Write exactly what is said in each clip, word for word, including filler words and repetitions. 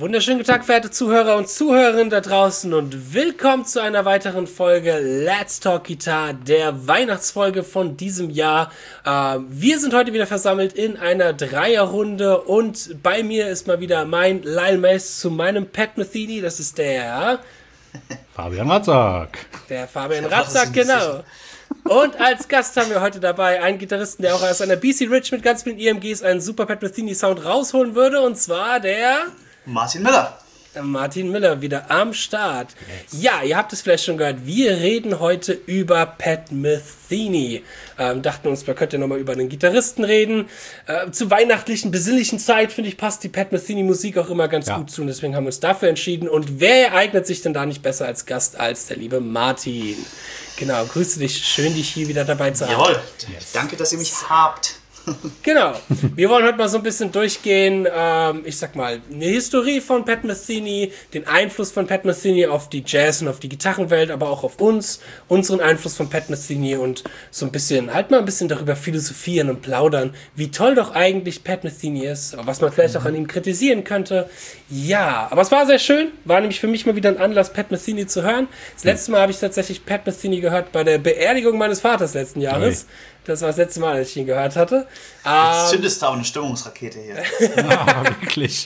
Wunderschönen guten Tag, verehrte Zuhörer und Zuhörerinnen da draußen und willkommen zu einer weiteren Folge Let's Talk Guitar, der Weihnachtsfolge von diesem Jahr. Äh, wir sind heute wieder versammelt in einer Dreierrunde und bei mir ist mal wieder mein Lyle Mace zu meinem Pat Metheny, das ist der... Fabian Ratzak. Der Fabian Ratzak, genau. Und als Gast haben wir heute dabei einen Gitarristen, der auch aus einer B C Rich mit ganz vielen E M Gs einen super Pat Metheny Sound rausholen würde, und zwar der... Martin Miller. Martin Miller wieder am Start. Yes. Ja, ihr habt es vielleicht schon gehört, wir reden heute über Pat Metheny. Ähm, dachten uns, man könnte nochmal über einen Gitarristen reden. Äh, zur weihnachtlichen, besinnlichen Zeit, finde ich, passt die Pat Metheny Musik auch immer ganz ja. gut zu. Und deswegen haben wir uns dafür entschieden. Und wer eignet sich denn da nicht besser als Gast als der liebe Martin? Genau, grüße dich. Schön, dich hier wieder dabei zu haben. Jawohl. Yes. Danke, dass ihr mich habt. Genau. Wir wollen heute mal so ein bisschen durchgehen, ähm, ich sag mal, eine Historie von Pat Metheny, den Einfluss von Pat Metheny auf die Jazz- und auf die Gitarrenwelt, aber auch auf uns, unseren Einfluss von Pat Metheny und so ein bisschen, halt mal ein bisschen darüber philosophieren und plaudern, wie toll doch eigentlich Pat Metheny ist, was man vielleicht auch an ihm kritisieren könnte. Ja, aber es war sehr schön, war nämlich für mich mal wieder ein Anlass, Pat Metheny zu hören. Das letzte Mal habe ich tatsächlich Pat Metheny gehört bei der Beerdigung meines Vaters letzten Jahres. Okay. Das war das letzte Mal, als ich ihn gehört hatte. Jetzt zündest du auch eine Stimmungsrakete hier. Ja, wirklich.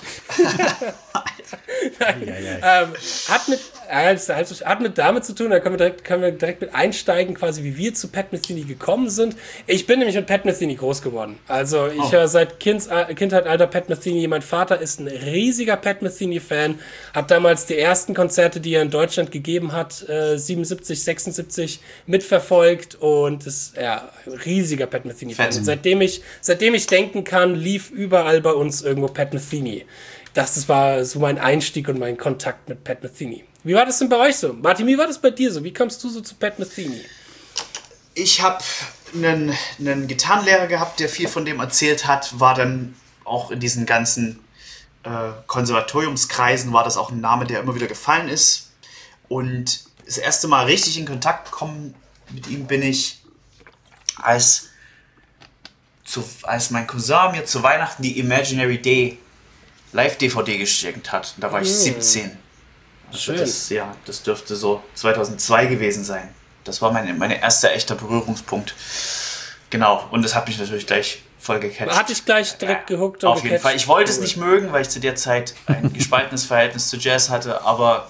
Nein, ja, ja. Ähm, hat, mit, also, hat mit damit zu tun, da können wir, direkt, können wir direkt mit einsteigen, quasi wie wir zu Pat Metheny gekommen sind. Ich bin nämlich mit Pat Metheny groß geworden. Also ich oh. höre seit kind, Kindheit alter Pat Metheny. Mein Vater ist ein riesiger Pat Metheny-Fan. Hat damals die ersten Konzerte, die er in Deutschland gegeben hat, äh, siebenundsiebzig, sechsundsiebzig mitverfolgt und ist ja riesiger Pat Metheny-Fan. Und seitdem ich, seitdem ich denken kann, lief überall bei uns irgendwo Pat Metheny. Das, das war so mein Einstieg und mein Kontakt mit Pat Metheny. Wie war das denn bei euch so? Martin, wie war das bei dir so? Wie kommst du so zu Pat Metheny? Ich habe einen, einen Gitarrenlehrer gehabt, der viel von dem erzählt hat, war dann auch in diesen ganzen äh, Konservatoriumskreisen, war das auch ein Name, der immer wieder gefallen ist. Und das erste Mal richtig in Kontakt gekommen mit ihm bin ich, als, zu, als mein Cousin mir zu Weihnachten die Imaginary Day Live-D V D geschenkt hat. Da war ich siebzehn. Also das, ja, das dürfte so zweitausendzwei gewesen sein. Das war mein, mein erster echter Berührungspunkt. Genau, und das hat mich natürlich gleich voll gecatcht. Hatte ich gleich direkt ja, gehuckt und Auf jeden Fall. Ich wollte es nicht mögen, weil ich zu der Zeit ein gespaltenes Verhältnis zu Jazz hatte, aber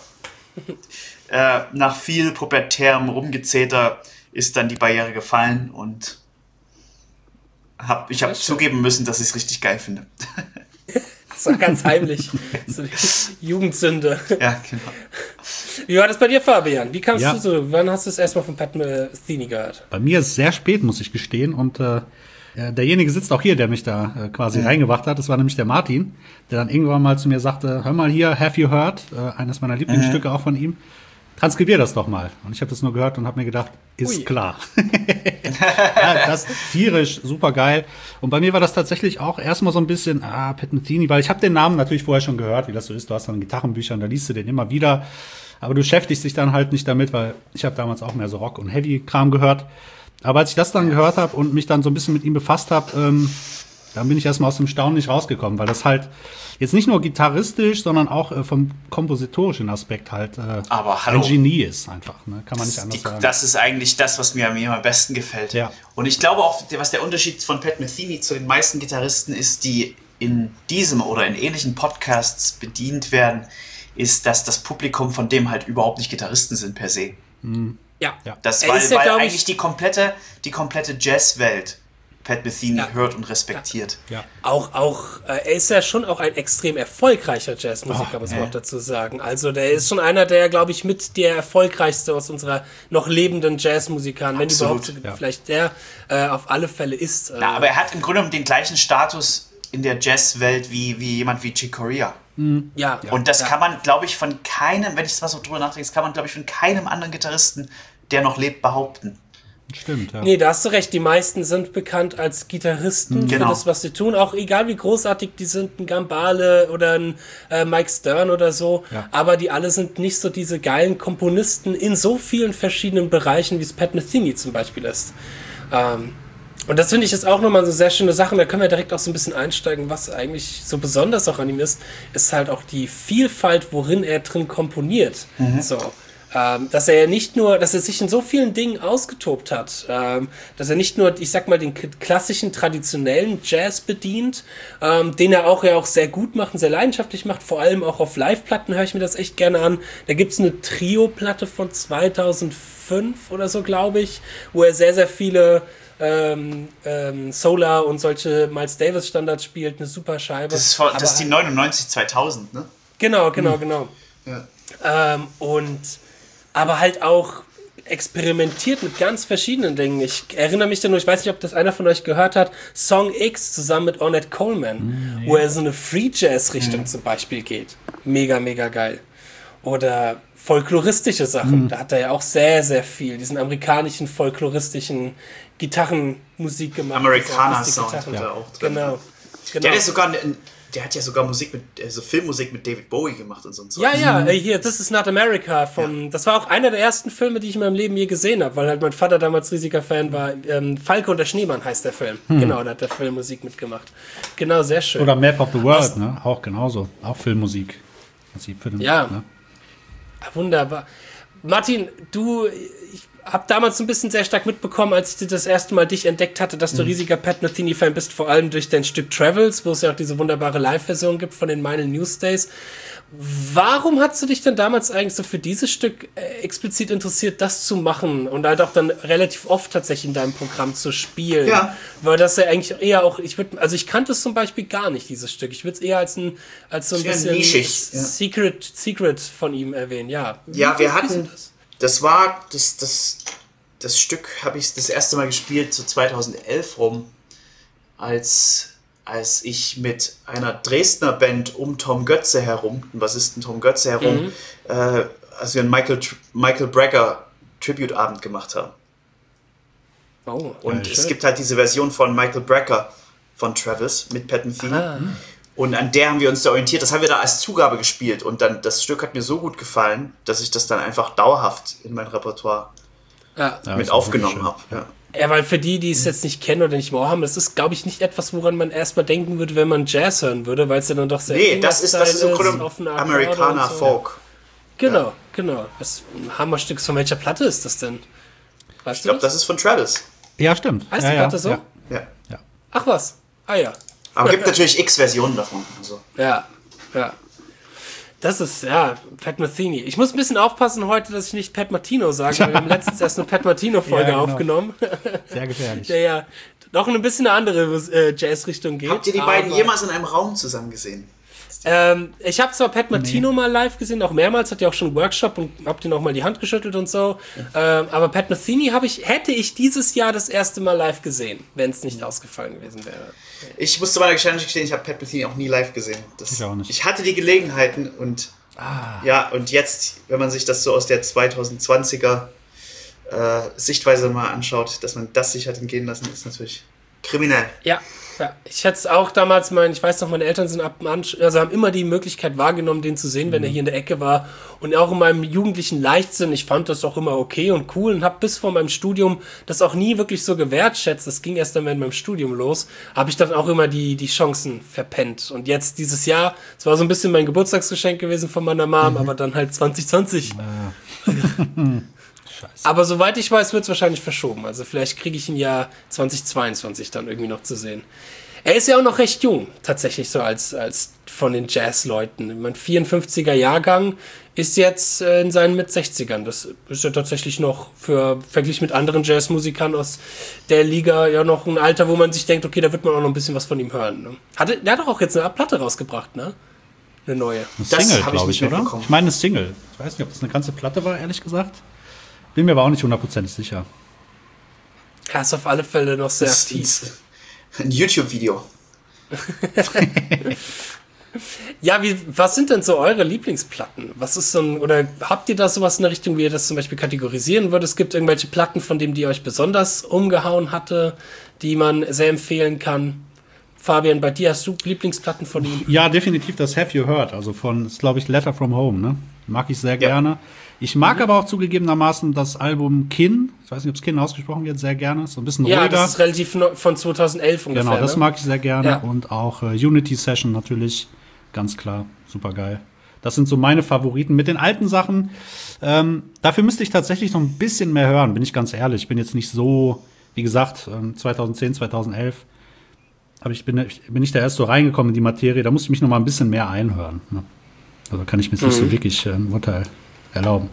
äh, nach viel pubertärem Rumgezeter ist dann die Barriere gefallen und hab, ich habe zugeben müssen, dass ich es richtig geil finde. Das war ganz heimlich. So die Jugendsünde. Ja, genau. Wie war das bei dir, Fabian? Wie kamst ja. du so? Wann hast du es erstmal von Pat Metheny gehört? Bei mir ist es sehr spät, muss ich gestehen. Und äh, derjenige sitzt auch hier, der mich da äh, quasi mhm. reingebracht hat. Das war nämlich der Martin, der dann irgendwann mal zu mir sagte, hör mal hier, Have You Heard? Äh, eines meiner Lieblingsstücke mhm. auch von ihm. Transkribier das doch mal. Und ich habe das nur gehört und habe mir gedacht, ist Ui. klar. Ja, das ist tierisch, super geil. Und bei mir war das tatsächlich auch erstmal so ein bisschen, ah, Pat Metheny, weil ich habe den Namen natürlich vorher schon gehört, wie das so ist. Du hast dann Gitarrenbücher und da liest du den immer wieder. Aber du beschäftigst dich dann halt nicht damit, weil ich habe damals auch mehr so Rock- und Heavy-Kram gehört. Aber als ich das dann gehört habe und mich dann so ein bisschen mit ihm befasst habe, ähm, dann bin ich erstmal aus dem Staunen nicht rausgekommen, weil das halt jetzt nicht nur gitarristisch, sondern auch äh, vom kompositorischen Aspekt halt äh, Aber hallo, ein Genie ist einfach. Ne? Kann man nicht anders die, sagen. Das ist eigentlich das, was mir, mir am besten gefällt. Ja. Und ich glaube auch, was der Unterschied von Pat Metheny zu den meisten Gitarristen ist, die in diesem oder in ähnlichen Podcasts bedient werden, ist, dass das Publikum von dem halt überhaupt nicht Gitarristen sind per se. Mhm. Ja. ja. Das, weil ja, weil ich, eigentlich die komplette, die komplette Jazzwelt Pat Metheny ja. hört und respektiert. Ja. Auch, auch, äh, er ist ja schon auch ein extrem erfolgreicher Jazzmusiker, muss man ja. auch dazu sagen. Also der ist schon einer, der, glaube ich, mit der erfolgreichste aus unserer noch lebenden Jazzmusikern, wenn überhaupt ja. vielleicht der äh, auf alle Fälle ist. Äh, ja, aber er hat im Grunde genommen den gleichen Status in der Jazzwelt wie, wie jemand wie Chick Corea. Mhm. Ja. Und das ja. kann man, glaube ich, von keinem, wenn ich mal so drüber nachdenke, das kann man, glaube ich, von keinem anderen Gitarristen, der noch lebt, behaupten. Stimmt, ja. Nee, da hast du recht. Die meisten sind bekannt als Gitarristen genau. für das, was sie tun. Auch egal, wie großartig die sind, ein Gambale oder ein äh, Mike Stern oder so. Ja. Aber die alle sind nicht so diese geilen Komponisten in so vielen verschiedenen Bereichen, wie es Pat Metheny zum Beispiel ist. Ähm, Und das finde ich jetzt auch nochmal so sehr schöne Sache. Da können wir direkt auch so ein bisschen einsteigen, was eigentlich so besonders auch an ihm ist, ist halt auch die Vielfalt, worin er drin komponiert. Mhm. So. Ähm, dass er ja nicht nur, dass er sich in so vielen Dingen ausgetobt hat, ähm, dass er nicht nur, ich sag mal, den klassischen, traditionellen Jazz bedient, ähm, den er auch ja auch sehr gut macht und sehr leidenschaftlich macht, vor allem auch auf Live-Platten höre ich mir das echt gerne an. Da gibt's eine Trio-Platte von zweitausendfünf oder so, glaube ich, wo er sehr, sehr viele ähm, ähm, Solar und solche Miles Davis Standards spielt, eine super Scheibe. Das ist, von, das ist die neunundneunzig zweitausend, ne? Genau, genau, hm. genau. Ja. Ähm, und aber halt auch experimentiert mit ganz verschiedenen Dingen. Ich erinnere mich da nur, ich weiß nicht, ob das einer von euch gehört hat, Song X zusammen mit Ornette Coleman, mm, yeah. wo er so eine Free-Jazz-Richtung mm. zum Beispiel geht. Mega, mega geil. Oder folkloristische Sachen, mm. da hat er ja auch sehr, sehr viel, diesen amerikanischen folkloristischen Gitarrenmusik gemacht. Amerikaner-Sound hat er auch drin. Genau. genau. Der ist sogar ein Der hat ja sogar Musik mit, also Filmmusik mit David Bowie gemacht und so. Und so. Ja, ja, hier, This is Not America. Von, ja. Das war auch einer der ersten Filme, die ich in meinem Leben je gesehen habe, weil halt mein Vater damals riesiger Fan war. Ähm, Falke und der Schneemann heißt der Film. Hm. Genau, da hat der Film Musik mitgemacht. Genau, sehr schön. Oder Map of the World, Was, ne? Auch genauso. Auch Filmmusik. Für den, ja, ne? Wunderbar. Martin, du... Ich, hab damals so ein bisschen sehr stark mitbekommen, als ich das erste Mal dich entdeckt hatte, dass du mhm. riesiger Pat Metheny-Fan bist, vor allem durch dein Stück Travels, wo es ja auch diese wunderbare Live-Version gibt von den Mine Newsdays. Warum hast du dich denn damals eigentlich so für dieses Stück äh, explizit interessiert, das zu machen und halt auch dann relativ oft tatsächlich in deinem Programm zu spielen? Ja. Weil das ja eigentlich eher auch, ich würde, also ich kannte es zum Beispiel gar nicht, dieses Stück. Ich würde es eher als ein, als so ein bisschen nischig, Secret, ja. Secret von ihm erwähnen, ja. Wie ja, wir hatten... Das? Das war, das, das, das Stück habe ich das erste Mal gespielt, so zweitausendelf rum, als, als ich mit einer Dresdner Band um Tom Götze herum, den Bassisten Tom Götze herum, mhm. äh, als wir einen Michael, Michael Brecker Tribute-Abend gemacht haben. Oh, und ja, es schön. gibt halt diese Version von Michael Brecker von Travis mit Pat Metheny. Ah. Und an der haben wir uns da orientiert. Das haben wir da als Zugabe gespielt. Und dann das Stück hat mir so gut gefallen, dass ich das dann einfach dauerhaft in mein Repertoire ja. mit aufgenommen habe. Ja. ja, weil für die, die es jetzt nicht kennen oder nicht mehr haben, das ist, glaube ich, nicht etwas, woran man erstmal denken würde, wenn man Jazz hören würde, weil es ja dann doch sehr Nee, das ist, das ist im Grunde Amerikaner so. Folk. Genau, ja. genau. Das Hammerstück, von welcher Platte ist das denn? Weißt ich glaube, das ist von Travis. Ja, stimmt. Heißt ja, die Platte ja. so? Ja. ja. Ach was. Ah ja. Aber es gibt natürlich x Versionen davon. Also. Ja, ja. Das ist, ja, Pat Metheny. Ich muss ein bisschen aufpassen heute, dass ich nicht Pat Martino sage, weil wir haben letztens erst eine Pat Martino-Folge ja, genau. aufgenommen. Sehr gefährlich. Der ja noch eine bisschen eine andere äh, Jazz-Richtung geht. Habt ihr die beiden jemals in einem Raum zusammen gesehen? Ähm, ich habe zwar Pat Martino nee. mal live gesehen, auch mehrmals, hat ja auch schon einen Workshop und hab dir noch mal die Hand geschüttelt und so. Ja. Ähm, aber Pat Metheny habe ich, hätte ich dieses Jahr das erste Mal live gesehen, wenn es nicht ausgefallen gewesen wäre. Ich musste meiner Geschichte gestehen, ich habe Pat Metheny auch nie live gesehen. Das, ich auch nicht. Ich hatte die Gelegenheiten und ah. ja, und jetzt, wenn man sich das so aus der zweitausendzwanziger äh, Sichtweise mal anschaut, dass man das sich hat entgehen lassen, ist natürlich kriminell. Ja. Ja, ich hätte es auch damals, mein, ich weiß noch, meine Eltern sind ab dem Ansch- also haben immer die Möglichkeit wahrgenommen, den zu sehen, wenn er hier in der Ecke war. Und auch in meinem jugendlichen Leichtsinn, ich fand das auch immer okay und cool und habe bis vor meinem Studium das auch nie wirklich so gewertschätzt. Das ging erst dann in meinem Studium los, habe ich dann auch immer die, die Chancen verpennt. Und jetzt dieses Jahr, es war so ein bisschen mein Geburtstagsgeschenk gewesen von meiner Mom, mhm. aber dann halt zwanzig zwanzig. Ja. Scheiße. Aber soweit ich weiß, wird es wahrscheinlich verschoben. Also vielleicht kriege ich ihn ja zwanzig zweiundzwanzig dann irgendwie noch zu sehen. Er ist ja auch noch recht jung, tatsächlich so als, als von den Jazz-Leuten. Mein vierundfünfziger Jahrgang ist jetzt äh, in seinen Mit-sechzigern. Das ist ja tatsächlich noch für verglichen mit anderen Jazzmusikern aus der Liga ja noch ein Alter, wo man sich denkt, okay, da wird man auch noch ein bisschen was von ihm hören. Ne? Hatte, der hat doch auch jetzt eine Platte rausgebracht, ne? Eine neue. Eine Single, glaube ich, ich oder? Ich meine eine Single. Ich weiß nicht, ob das eine ganze Platte war, ehrlich gesagt. Bin mir aber auch nicht hundertprozentig sicher. Ja, ist auf alle Fälle noch sehr aktiv. Ein YouTube-Video. Ja, wie, was sind denn so eure Lieblingsplatten? Was ist so ein, oder habt ihr da sowas in der Richtung, wie ihr das zum Beispiel kategorisieren würdet? Es gibt irgendwelche Platten, von denen die euch besonders umgehauen hatte, die man sehr empfehlen kann. Fabian, bei dir hast du Lieblingsplatten von ihm? Ja, definitiv das Have You Heard, also von, ist glaube ich Letter from Home, ne? Mag ich sehr gerne. Ich mag mhm. aber auch zugegebenermaßen das Album Kin, ich weiß nicht, ob es Kin ausgesprochen wird, sehr gerne, so ein bisschen ja, ruhiger. Ja, das ist relativ neu, von zweitausendelf ungefähr. Genau, das ne? mag ich sehr gerne. Ja. Und auch äh, Unity Session natürlich, ganz klar, super geil. Das sind so meine Favoriten. Mit den alten Sachen, ähm, dafür müsste ich tatsächlich noch ein bisschen mehr hören, bin ich ganz ehrlich. Ich bin jetzt nicht so, wie gesagt, ähm, zweitausendzehn, zweitausendelf, aber ich bin, ich bin nicht da erst so reingekommen in die Materie, da musste ich mich noch mal ein bisschen mehr einhören. Ne? Also kann ich mir jetzt mhm. nicht so wirklich äh, ein Urteil erlauben.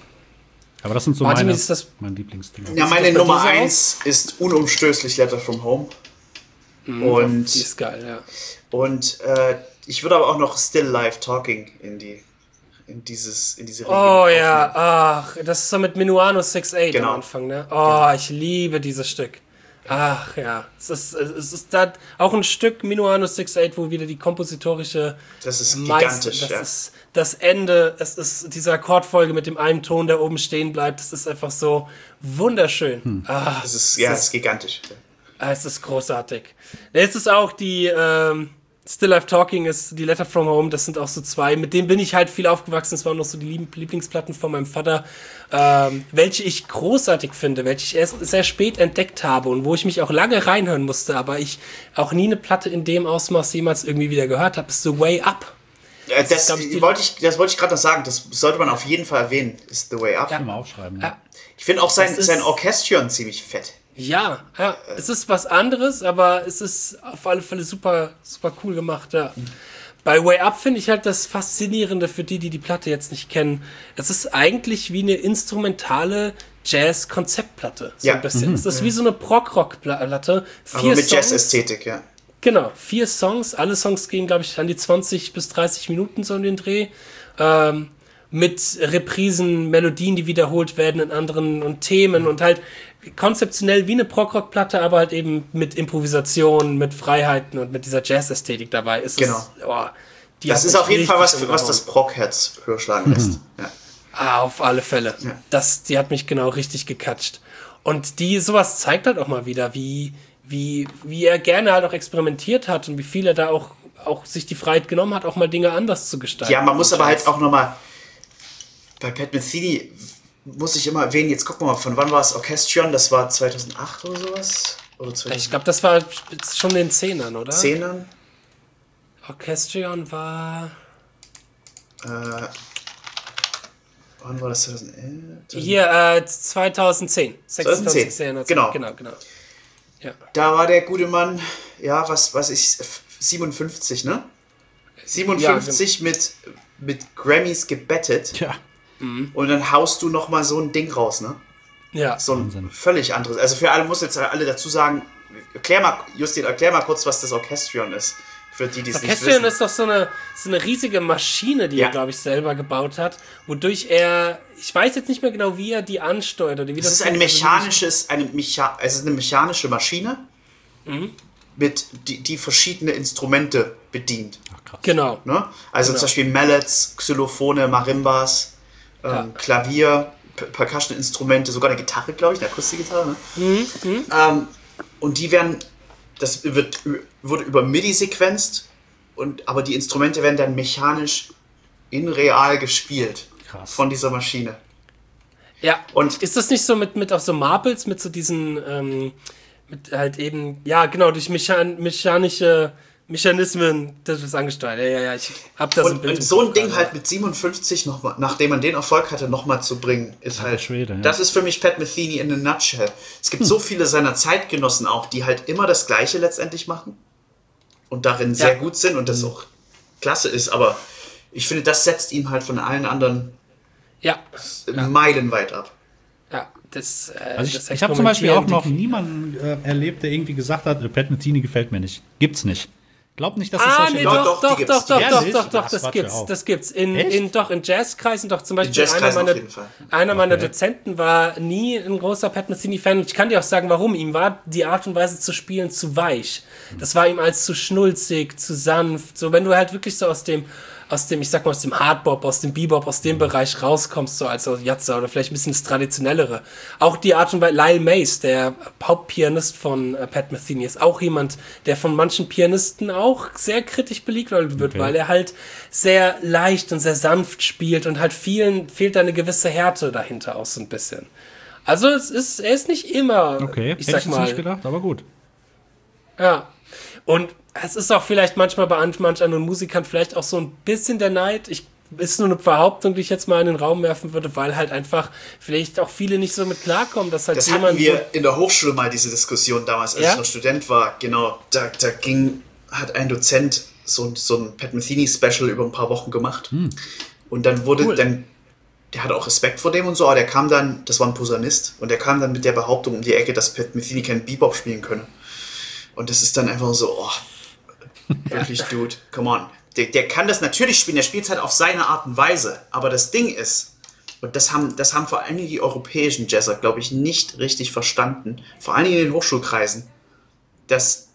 Aber das sind so Martin, meine, ist das, mein Lieblingsthema. Ja, meine Nummer eins ist unumstößlich Letter from Home. Mhm, und die ist geil, ja. Und äh, ich würde aber auch noch Still Live Talking in die in dieses in diese Region Oh ja, ach, das ist so mit Minuano achtundsiebzig genau. am Anfang, ne? Oh, genau. Ich liebe dieses Stück. Ach ja, es ist, es ist da auch ein Stück Minuano achtundsiebzig, wo wieder die kompositorische Das ist Meister, gigantisch, das ja. ist das Ende, es ist diese Akkordfolge mit dem einen Ton, der oben stehen bleibt, das ist einfach so wunderschön. Hm. Ah, das ist, ja, das ist gigantisch. Ah, es ist großartig. Es ist auch die ähm, Still Life Talking ist die Letter from Home, das sind auch so zwei, mit denen bin ich halt viel aufgewachsen, das waren noch so die Lieblingsplatten von meinem Vater, ähm, welche ich großartig finde, welche ich erst sehr spät entdeckt habe und wo ich mich auch lange reinhören musste, aber ich auch nie eine Platte in dem Ausmaß jemals irgendwie wieder gehört habe, ist The Way Up. Ja, das, das, ich, wollte ich, das wollte ich gerade noch sagen, das sollte man auf jeden Fall erwähnen, ist The Way Up. Ja. Mal aufschreiben. Ja. Ich finde auch sein, sein Orchestrion ziemlich fett. Ja, ja, es ist was anderes, aber es ist auf alle Fälle super, super cool gemacht, ja. Mhm. Bei Way Up finde ich halt das Faszinierende für die, die die Platte jetzt nicht kennen. Es ist eigentlich wie eine instrumentale Jazz-Konzeptplatte. So ja. ein bisschen. Mhm. Es ist wie so eine Prog-Rock-Platte. Aber mit Jazz-Ästhetik, ja. Genau, vier Songs. Alle Songs gehen, glaube ich, an die zwanzig bis dreißig Minuten so in den Dreh. Ähm, mit Reprisen, Melodien, die wiederholt werden in anderen und Themen mhm. und halt konzeptionell wie eine Prog-Rock-Platte, aber halt eben mit Improvisation, mit Freiheiten und mit dieser Jazz-Ästhetik dabei. Ist genau. Es, oh, die das ist auf jeden Fall was, was das Prog-Herz höher schlagen lässt. Mhm. Ja. Ah, auf alle Fälle. Ja. Das, die hat mich genau richtig gecatcht. Und die, sowas zeigt halt auch mal wieder, wie, wie, wie er gerne halt auch experimentiert hat und wie viel er da auch, auch sich die Freiheit genommen hat, auch mal Dinge anders zu gestalten. Ja, man muss aber halt auch nochmal bei Pat Metheny muss ich immer erwähnen, jetzt gucken wir mal, von wann war es Orchestrion? Das war zweitausendacht oder sowas? Oder ich glaube, das war schon in den Zehnern, oder? Zehnern? Orchestrion war... Äh, wann war das? zweitausendelf? Hier, äh, zweitausendzehn. zweitausendzehn, genau. genau, genau. Ja. Da war der gute Mann, ja, was, was ich, siebenundfünfzig, ne? siebenundfünfzig ja, mit, mit Grammys gebettet. Tja. Mhm. Und dann haust du noch mal so ein Ding raus, ne? Ja. So ein Wahnsinn. Völlig anderes. Also für alle muss jetzt alle dazu sagen, erklär mal, Justin, erklär mal kurz, was das Orchestrion ist. Für die, die es nicht wissen. Orchestrion ist doch so eine, so eine riesige Maschine, die ja. er, glaube ich, selber gebaut hat, wodurch er, ich weiß jetzt nicht mehr genau, wie er die ansteuert. Oder wie das, das ist ein mechanisches, eine, Mecha- es ist eine mechanische Maschine, mhm. mit, die, die verschiedene Instrumente bedient. Ach, krass. Genau. Ne? Also genau. zum Beispiel Mallets, Xylophone, Marimbas, ähm, ja. Klavier, P- Percussion-Instrumente, sogar eine Gitarre, glaube ich, eine Akustikgitarre. Ne? Mhm. Mhm. Ähm, und die werden, das wird, wird über MIDI sequenzt, und, aber die Instrumente werden dann mechanisch in real gespielt. Krass. Von dieser Maschine. Ja, und ist das nicht so mit, mit auch so Marbles, mit so diesen, ähm, mit halt eben, ja genau, durch mechan- mechanische Mechanismen, das ist angesteuert. Ja, ja, ja, ich hab da so ein und, Bild. Und so ein Ding halt mit siebenundfünfzig, noch mal, nachdem man den Erfolg hatte, nochmal zu bringen, ist halt, Schwede, ja. das ist für mich Pat Metheny in a nutshell. Es gibt hm. so viele seiner Zeitgenossen auch, die halt immer das Gleiche letztendlich machen und darin sehr ja. gut sind und das auch klasse ist, aber ich finde, das setzt ihn halt von allen anderen ja. meilenweit ab. Ja, das, äh, also ich, das ich habe zum Beispiel auch noch niemanden äh, erlebt, der irgendwie gesagt hat, Pat Metheny gefällt mir nicht. Gibt's nicht. Glaub nicht, dass es ah, solche nee, doch, doch, doch, doch, doch, doch, doch, doch, doch, doch, Ach, das Quatsch, gibt's, das gibt's. In, in, doch, in Jazzkreisen, doch, zum Beispiel einer meiner, einer meiner okay. Dozenten war nie ein großer Pat Metheny-Fan und ich kann dir auch sagen, warum. Ihm war die Art und Weise zu spielen zu weich. Das war ihm als zu schnulzig, zu sanft. So, wenn du halt wirklich so aus dem, aus dem, ich sag mal, aus dem Hardbop, aus dem Bebop, aus dem Bereich rauskommst, so als Jazzer oder vielleicht ein bisschen das Traditionellere. Auch die Art und Weise, Lyle Mays, der Hauptpianist von äh, Pat Metheny, ist auch jemand, der von manchen Pianisten auch auch sehr kritisch belegt wird, Okay. weil er halt sehr leicht und sehr sanft spielt und halt vielen fehlt da eine gewisse Härte dahinter auch so ein bisschen. Also es ist, er ist nicht immer, Okay, ich hätte sag ich jetzt mal, nicht gedacht, aber gut. ja. Und es ist auch vielleicht manchmal bei manch anderen Musikern vielleicht auch so ein bisschen der Neid. Ich ist nur eine Behauptung, die ich jetzt mal in den Raum werfen würde, weil halt einfach vielleicht auch viele nicht so mit klarkommen, dass halt Das jemand... hatten wir in der Hochschule mal, diese Diskussion damals, als Ja? ich noch Student war. Genau, da, da ging, hat ein Dozent so, so ein Pat Metheny-Special über ein paar Wochen gemacht. Hm. Und dann wurde Cool. dann, der hatte auch Respekt vor dem und so, aber der kam dann, das war ein Posaunist, und der kam dann mit der Behauptung um die Ecke, dass Pat Metheny keinen Bebop spielen könne. Und das ist dann einfach so, oh, wirklich, Dude, come on. Der, der kann das natürlich spielen, der spielt es halt auf seine Art und Weise. Aber das Ding ist, und das haben, das haben vor allen Dingen die europäischen Jazzer, glaube ich, nicht richtig verstanden, vor allen Dingen in den Hochschulkreisen, dass,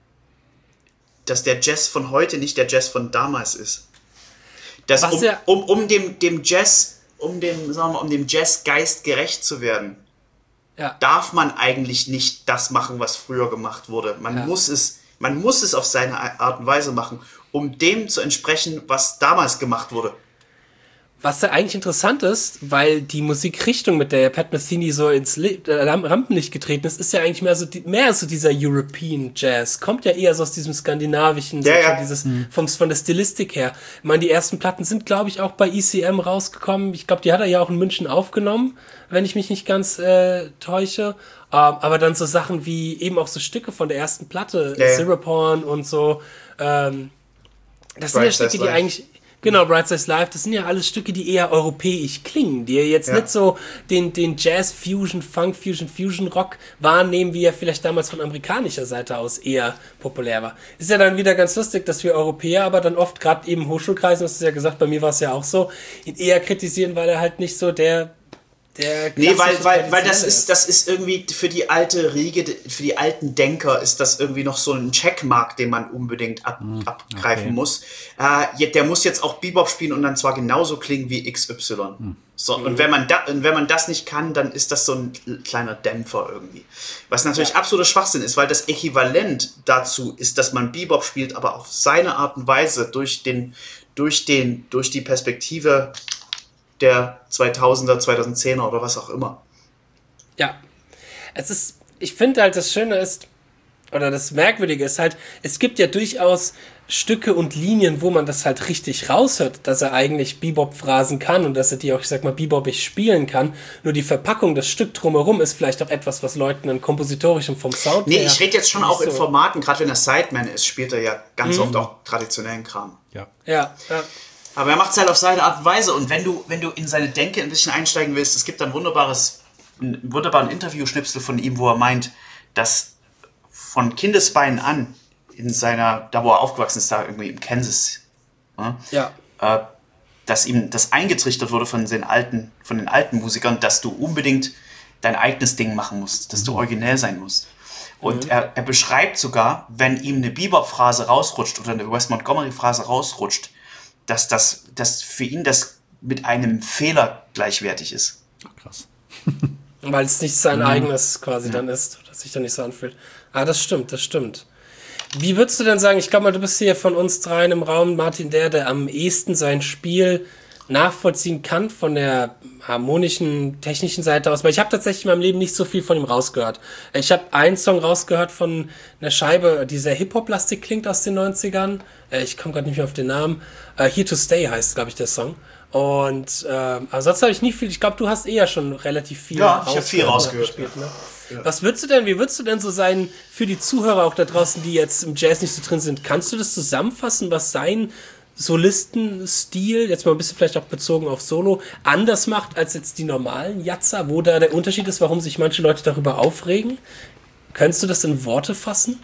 dass der Jazz von heute nicht der Jazz von damals ist. Dass Was um, ja- um, um dem, dem Jazz, um dem, sagen wir mal, um dem Jazzgeist gerecht zu werden, Ja. darf man eigentlich nicht das machen, was früher gemacht wurde. Man Ja. muss es, man muss es auf seine Art und Weise machen, um dem zu entsprechen, was damals gemacht wurde. Was ja eigentlich interessant ist, weil die Musikrichtung, mit der Pat Metheny so ins Le äh, Rampenlicht getreten ist, ist ja eigentlich mehr so, die, mehr so dieser European Jazz. Kommt ja eher so aus diesem skandinavischen, Ja, so ja. dieses, vom, von der Stilistik her. Ich meine, die ersten Platten sind, glaube ich, auch bei E C M rausgekommen. Ich glaube, die hat er ja auch in München aufgenommen, wenn ich mich nicht ganz äh, täusche. Ähm, aber dann so Sachen wie eben auch so Stücke von der ersten Platte, Ja, ja. Syrup-Horn und so. Ähm, das sind ja Bright Size Stücke, die Life. eigentlich... Genau, Bright Size Life, das sind ja alles Stücke, die eher europäisch klingen, die ja jetzt Ja. nicht so den, den Jazz-Fusion, Funk-Fusion, Fusion-Rock wahrnehmen, wie er vielleicht damals von amerikanischer Seite aus eher populär war. Ist ja dann wieder ganz lustig, dass wir Europäer aber dann oft, gerade eben Hochschulkreisen, hast du ja gesagt, bei mir war es ja auch so, ihn eher kritisieren, weil er halt nicht so der... der Nee, weil, klassische, weil, weil das traditionelle ist, das ist irgendwie für die alte Riege, für die alten Denker ist das irgendwie noch so ein Checkmark, den man unbedingt ab, abgreifen okay. muss. Äh, je- der muss jetzt auch Bebop spielen und dann zwar genauso klingen wie X Y. So, und wenn man, da, und wenn man das nicht kann, dann ist das so ein kleiner Dämpfer irgendwie. Was natürlich Ja. absoluter Schwachsinn ist, weil das Äquivalent dazu ist, dass man Bebop spielt, aber auf seine Art und Weise durch den, durch den, durch die Perspektive der zweitausender, zweitausendzehner oder was auch immer. Ja, es ist, ich finde halt, das Schöne ist, oder das Merkwürdige ist halt, es gibt ja durchaus Stücke und Linien, wo man das halt richtig raushört, dass er eigentlich Bebop-Phrasen kann und dass er die auch, ich sag mal, Bebopig spielen kann. Nur die Verpackung, das Stück drumherum ist vielleicht auch etwas, was Leuten dann kompositorisch und vom Sound Nee, her ich rede jetzt schon nicht auch in so- Formaten, gerade wenn er Sideman ist, spielt er ja ganz oft auch traditionellen Kram. Ja. Ja, ja. Aber er macht es halt auf seine Art und Weise. Und wenn du, wenn du in seine Denke ein bisschen einsteigen willst, es gibt ein wunderbares, einen wunderbaren Interview-Schnipsel von ihm, wo er meint, dass von Kindesbeinen an in seiner, da wo er aufgewachsen ist, da irgendwie im Kansas, ja, Ja. äh, dass ihm das eingetrichtert wurde von den alten, von den alten Musikern, dass du unbedingt dein eigenes Ding machen musst, dass du originell sein musst. Und er, er beschreibt sogar, wenn ihm eine Bebop-Phrase rausrutscht oder eine Wes Montgomery-Phrase rausrutscht, dass das dass für ihn das mit einem Fehler gleichwertig ist. Ach, krass. Weil es nicht sein eigenes quasi dann ist, oder sich dann nicht so anfühlt. Ah, das stimmt, das stimmt. Wie würdest du denn sagen, ich glaube mal, du bist hier von uns dreien im Raum, Martin, der, der am ehesten sein Spiel nachvollziehen kann von der harmonischen, technischen Seite aus, weil ich habe tatsächlich in meinem Leben nicht so viel von ihm rausgehört. Ich habe einen Song rausgehört von einer Scheibe, die sehr Hip-Hop-lastig klingt aus den neunzigern. Äh, Ich komme gerade nicht mehr auf den Namen. Äh, Here to Stay heißt, glaube ich, der Song. Und ähm, aber sonst habe ich nie viel. Ich glaube, du hast eher schon relativ viel Ja, ich hab viel rausgehört, gespielt, ne? Was würdest du denn, wie würdest du denn so sein, für die Zuhörer auch da draußen, die jetzt im Jazz nicht so drin sind, kannst du das zusammenfassen, was sein Solistenstil, jetzt mal ein bisschen vielleicht auch bezogen auf Solo, anders macht als jetzt die normalen Jazzer, wo da der Unterschied ist, warum sich manche Leute darüber aufregen? Könntest du das in Worte fassen?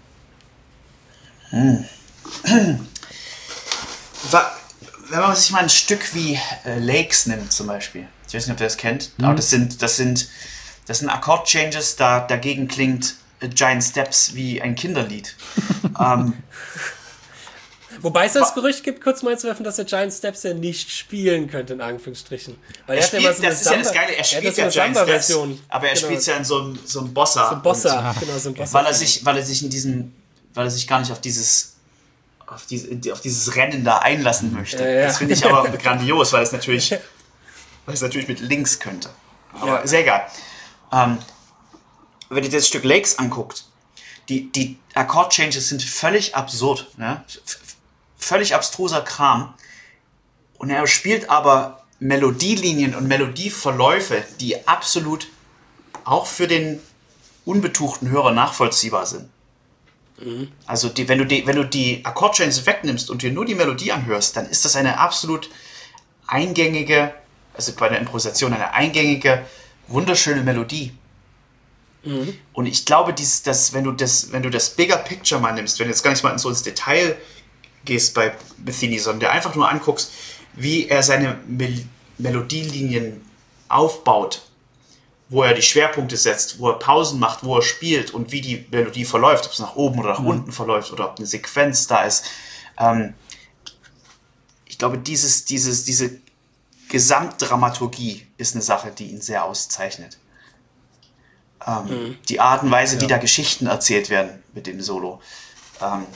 Wa- Wenn man sich mal ein Stück wie äh, Lakes nimmt zum Beispiel, ich weiß nicht, ob ihr das kennt, aber das sind, das sind, das sind Akkord-Changes, da, dagegen klingt äh, Giant Steps wie ein Kinderlied. ähm, Wobei es das Gerücht gibt, kurz mal einzuwerfen, dass der Giant Steps ja nicht spielen könnte, in Anführungsstrichen. Weil er ja spielt, mal so eine das ist ja das Samba- Geile, er hat spielt so ja eine Giant Steps, Samba-Version. aber er Genau. spielt ja in so einem so einem Bossa. So ein Bossa, Und genau, so ein Bossa. Weil er sich, weil er sich in diesem, weil er sich gar nicht auf dieses auf, diese, auf dieses Rennen da einlassen möchte. Ja, ja. Das finde ich aber grandios, weil es natürlich, weil es natürlich mit links könnte. Aber Ja. sehr egal. Ähm, wenn ihr das Stück Lakes anguckt, die, die Akkord-Changes sind völlig absurd. Ne? V- völlig abstruser Kram. Und er spielt aber Melodielinien und Melodieverläufe, die absolut auch für den unbetuchten Hörer nachvollziehbar sind. Mhm. Also die, wenn du die, wenn du die Akkord-Changes wegnimmst und dir nur die Melodie anhörst, dann ist das eine absolut eingängige, also bei der Improvisation eine eingängige, wunderschöne Melodie. Mhm. Und ich glaube, dieses, dass, wenn du das, wenn du das Bigger Picture mal nimmst, wenn du jetzt gar nicht mal so ins Detail gehst bei Metheny, sondern dir einfach nur anguckst, wie er seine Mel- Melodielinien aufbaut, wo er die Schwerpunkte setzt, wo er Pausen macht, wo er spielt und wie die Melodie verläuft, ob es nach oben oder nach mhm. unten verläuft oder ob eine Sequenz da ist. Ähm, ich glaube, dieses, dieses, diese Gesamtdramaturgie ist eine Sache, die ihn sehr auszeichnet. Ähm, mhm. Die Art und Weise, ja. wie da Geschichten erzählt werden mit dem Solo. Ähm,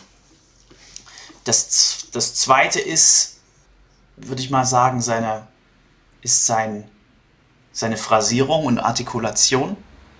das, das Zweite ist, würde ich mal sagen, seine, ist sein, seine Phrasierung und Artikulation.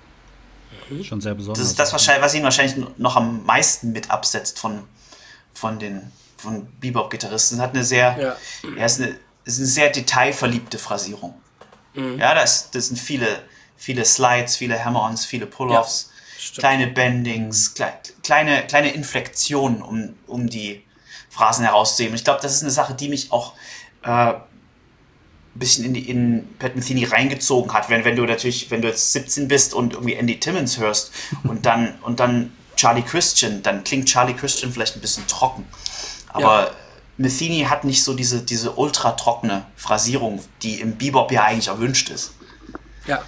Schon sehr besonders. Das ist das, wahrscheinlich, was ihn wahrscheinlich noch am meisten mit absetzt von, von den von Bebop-Gitarristen. Er hat eine sehr, ja. er ist eine, ist eine sehr detailverliebte Phrasierung. Mhm. Ja, das, das sind viele, viele Slides, viele Hammer-Ons, viele Pull-Offs, ja, kleine Bendings, klei, kleine, kleine Inflektionen, um, um die Phrasen herauszuheben. Ich glaube, das ist eine Sache, die mich auch äh, ein bisschen in, die, in Pat Metheny reingezogen hat. Wenn, wenn du natürlich, wenn du jetzt siebzehn bist und irgendwie Andy Timmons hörst und dann, und dann Charlie Christian, dann klingt Charlie Christian vielleicht ein bisschen trocken. Aber ja. Metheny hat nicht so diese, diese ultra trockene Phrasierung, die im Bebop ja eigentlich erwünscht ist. Ja.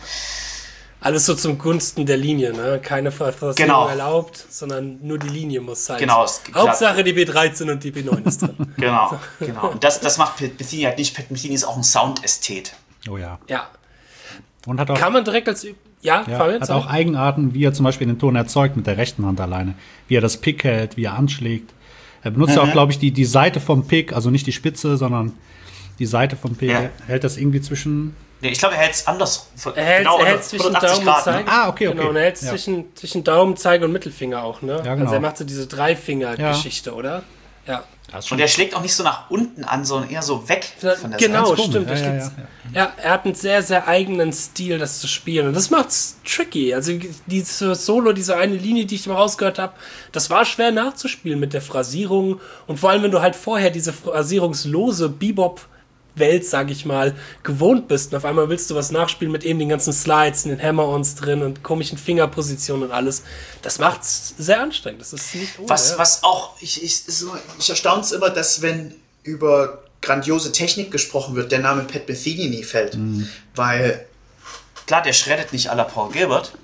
Alles so zum Gunsten der Linie, ne? Keine Phrasierung genau. erlaubt, sondern nur die Linie muss sein. Genau. Hauptsache die B dreizehn und die B neun ist drin. Genau, genau. Und das, das macht Pat Metheny halt nicht. Pat Metheny ist auch ein Soundästhet. Oh ja. Ja. Und hat auch, kann man direkt als... Ja, ja hat auch Eigenarten, wie er zum Beispiel den Ton erzeugt mit der rechten Hand alleine. Wie er das Pick hält, wie er anschlägt. Er benutzt ja mhm. auch, glaube ich, die, die Seite vom Pick, also nicht die Spitze, sondern die Seite vom Pick. Ja. Hält das irgendwie zwischen... Nee, ich glaube, er hält es anders. Er hält, genau, er hält zwischen Daumen und Zeiger. Ah, okay, okay. Genau, und er hält ja. zwischen, zwischen Daumen, Zeiger und Mittelfinger auch, ne? Ja, genau. Also er macht so diese Dreifinger-Geschichte, ja. oder? Ja. Und er schlägt auch nicht so nach unten an, sondern eher so weg von der genau, Seite. Genau, stimmt. Ja, ja, ja, ja. ja, er hat einen sehr, sehr eigenen Stil, das zu spielen. Und das macht's tricky. Also dieses Solo, diese eine Linie, die ich mal rausgehört habe, das war schwer nachzuspielen mit der Phrasierung. Und vor allem, wenn du halt vorher diese phrasierungslose Bebop Welt, sag ich mal, gewohnt bist und auf einmal willst du was nachspielen mit eben den ganzen Slides, den Hammer-Ons drin und komischen Fingerpositionen und alles. Das macht's sehr anstrengend. Das ist nicht ohne, was, ja. was auch, ich, ich, ich erstaune es immer, dass wenn über grandiose Technik gesprochen wird, der Name Pat Metheny nie fällt. Mhm. Weil, klar, der shreddet nicht à la Paul Gilbert,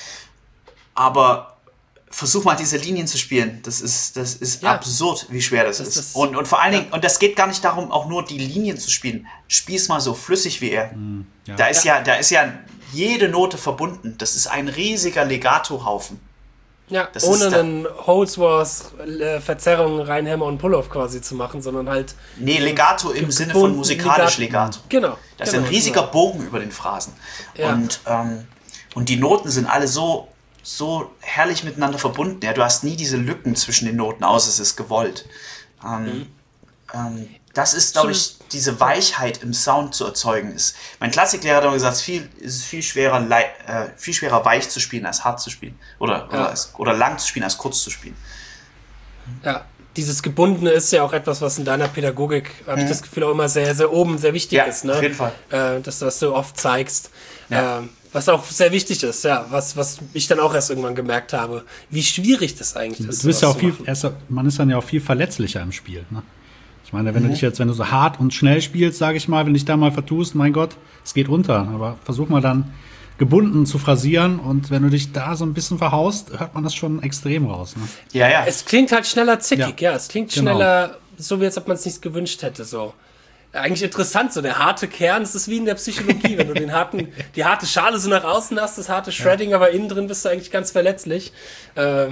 aber versuch mal, diese Linien zu spielen. Das ist, das ist ja. absurd, wie schwer das, das ist. ist. Und, und vor allen Dingen, ja. und das geht gar nicht darum, auch nur die Linien zu spielen. Spiel's mal so flüssig wie er. Mhm. Ja. Da ist ja. ja, da ist ja jede Note verbunden. Das ist ein riesiger Legato-Haufen. Ja, das ohne einen Holdsworth, äh, Verzerrungen, Reinhammer und Pull-Off quasi zu machen, sondern halt... Nee, Legato im Sinne von musikalisch Legato. Genau. Das genau, ist ein riesiger genau. Bogen über den Phrasen. Ja. Und, ähm, und die Noten sind alle so... so herrlich miteinander verbunden. Ja, du hast nie diese Lücken zwischen den Noten, außer es ist gewollt. Ähm, mhm. ähm, das ist, glaube ich, diese Weichheit im Sound zu erzeugen ist. Mein Klassiklehrer hat immer gesagt, viel, es ist viel schwerer, äh, viel schwerer weich zu spielen, als hart zu spielen. Oder, ja. oder, als, oder lang zu spielen, als kurz zu spielen. Ja, dieses Gebundene ist ja auch etwas, was in deiner Pädagogik, habe mhm. ich das Gefühl, auch immer sehr, sehr oben sehr wichtig ja, ist. Ne? Auf jeden Fall. Äh, das, was du oft zeigst. Ja. Ähm, Was auch sehr wichtig ist, ja, was, was ich dann auch erst irgendwann gemerkt habe, wie schwierig das eigentlich ist. Du bist ja auch viel, erst, man ist dann ja auch viel verletzlicher im Spiel. Ne? Ich meine, wenn mhm. du dich jetzt, wenn du so hart und schnell spielst, sage ich mal, wenn du dich da mal vertust, mein Gott, es geht unter. Aber versuch mal dann gebunden zu phrasieren und wenn du dich da so ein bisschen verhaust, hört man das schon extrem raus. Ne? Ja, ja. Es klingt halt schneller zickig, ja, ja es klingt genau. schneller, so wie als ob man es nicht gewünscht hätte, so. Eigentlich interessant, so der harte Kern, das ist wie in der Psychologie, wenn du den harten, die harte Schale so nach außen hast, das harte Shredding, ja. aber innen drin bist du eigentlich ganz verletzlich. Äh,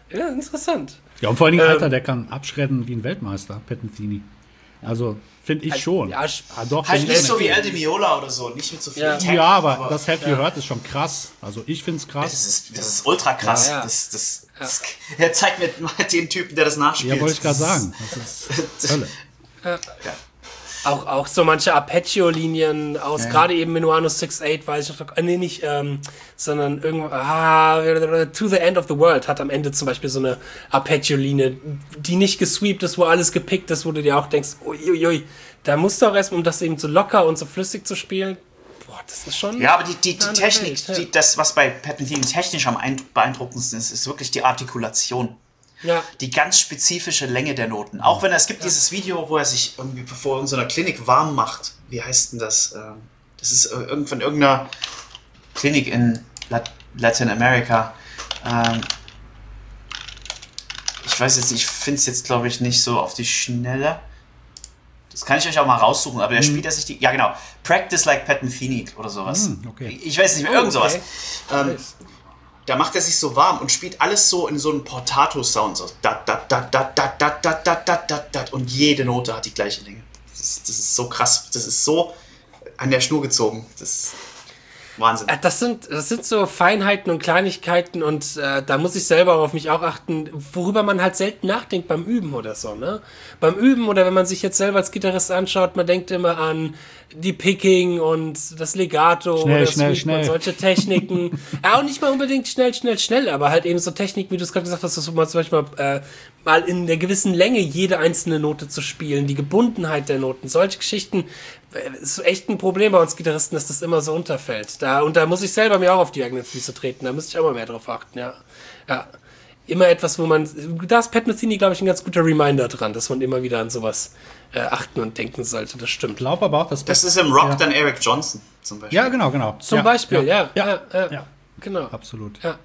Ja, interessant. Ja, und vor allen Dingen, Ähm, Alter, der kann abschredden wie ein Weltmeister, Pat Metheny. Also, finde ich Also, schon. ja, sch- ah, doch, Halt find nicht ich so wie schon. El Di Meola oder so, nicht mit so viel Ja. Tech, Ja, aber das Have You Heard ist schon krass. Also, ich finde es krass. Das ist, das ist ultra krass. Ja, ja. Das, das, das, er zeigt mir mal den Typen, der das nachspielt. Ja, wollte ich gerade Das ist- sagen. Das ist Hölle. Ja. Auch, auch so manche Arpeggio-Linien aus, Ja. gerade eben Minuano sechs acht, weiß ich noch, äh, nee, nicht, ähm, sondern irgendwo, ah, To the End of the World hat am Ende zum Beispiel so eine Arpeggio-Linie, die nicht gesweept ist, wo alles gepickt ist, wo du dir auch denkst, uiuiui, da musst du auch erst, um das eben so locker und so flüssig zu spielen, boah, das ist schon... Ja, aber die, die, die eine Technik, Welt, ja. die, das, was bei Pat Metheny technisch am eindru- beeindruckendsten ist, ist wirklich die Artikulation. Ja. Die ganz spezifische Länge der Noten. Auch wenn er, es gibt dieses Video, wo er sich irgendwie vor in so einer Klinik warm macht. Wie heißt denn das? Ähm, Das ist äh, irgendwann irgendeiner Klinik in Lat Latin America. Ähm, Ich weiß jetzt, ich finde es jetzt, glaube ich, nicht so auf die Schnelle. Das kann ich euch auch mal raussuchen, aber der spielt er sich die. Ja, genau. Practice like Pat Metheny oder sowas. Hm, okay. Ich weiß nicht mehr, Oh, irgend sowas. okay. Ähm, da macht er sich so warm und spielt alles so in so einem Portato-Sound. So dat, dat, dat, dat, dat, dat, dat, dat, dat, dat, dat. Und jede Note hat die gleiche Länge. Das ist, das ist so krass. Das ist so an der Schnur gezogen. Das ist Wahnsinn. Äh, Das sind, das sind so Feinheiten und Kleinigkeiten und äh, da muss ich selber auf mich auch achten, worüber man halt selten nachdenkt beim Üben oder so, ne? Beim Üben oder wenn man sich jetzt selber als Gitarrist anschaut, man denkt immer an die Picking und das Legato Schnell, oder schnell, Sweep schnell. und solche Techniken. Ja, auch nicht mal unbedingt schnell, schnell, schnell, aber halt eben so Techniken, wie du es gerade gesagt hast, dass man zum Beispiel äh, mal in der gewissen Länge jede einzelne Note zu spielen, die Gebundenheit der Noten, solche Geschichten, äh, ist echt ein Problem bei uns Gitarristen, dass das immer so unterfällt. Da, und da muss ich selber mir auch auf die eigenen Füße treten, da müsste ich auch mal mehr drauf achten, ja. Ja. Immer etwas, wo man, da ist Pat Metheny, glaube ich, ein ganz guter Reminder dran, dass man immer wieder an sowas äh, achten und denken sollte, das stimmt. Ich glaube aber auch, dass Das ist im Rock ja. dann Eric Johnson zum Beispiel. Ja, genau, genau. Zum ja, Beispiel, ja. Ja, Ja, ja, ja. genau. absolut. Ja.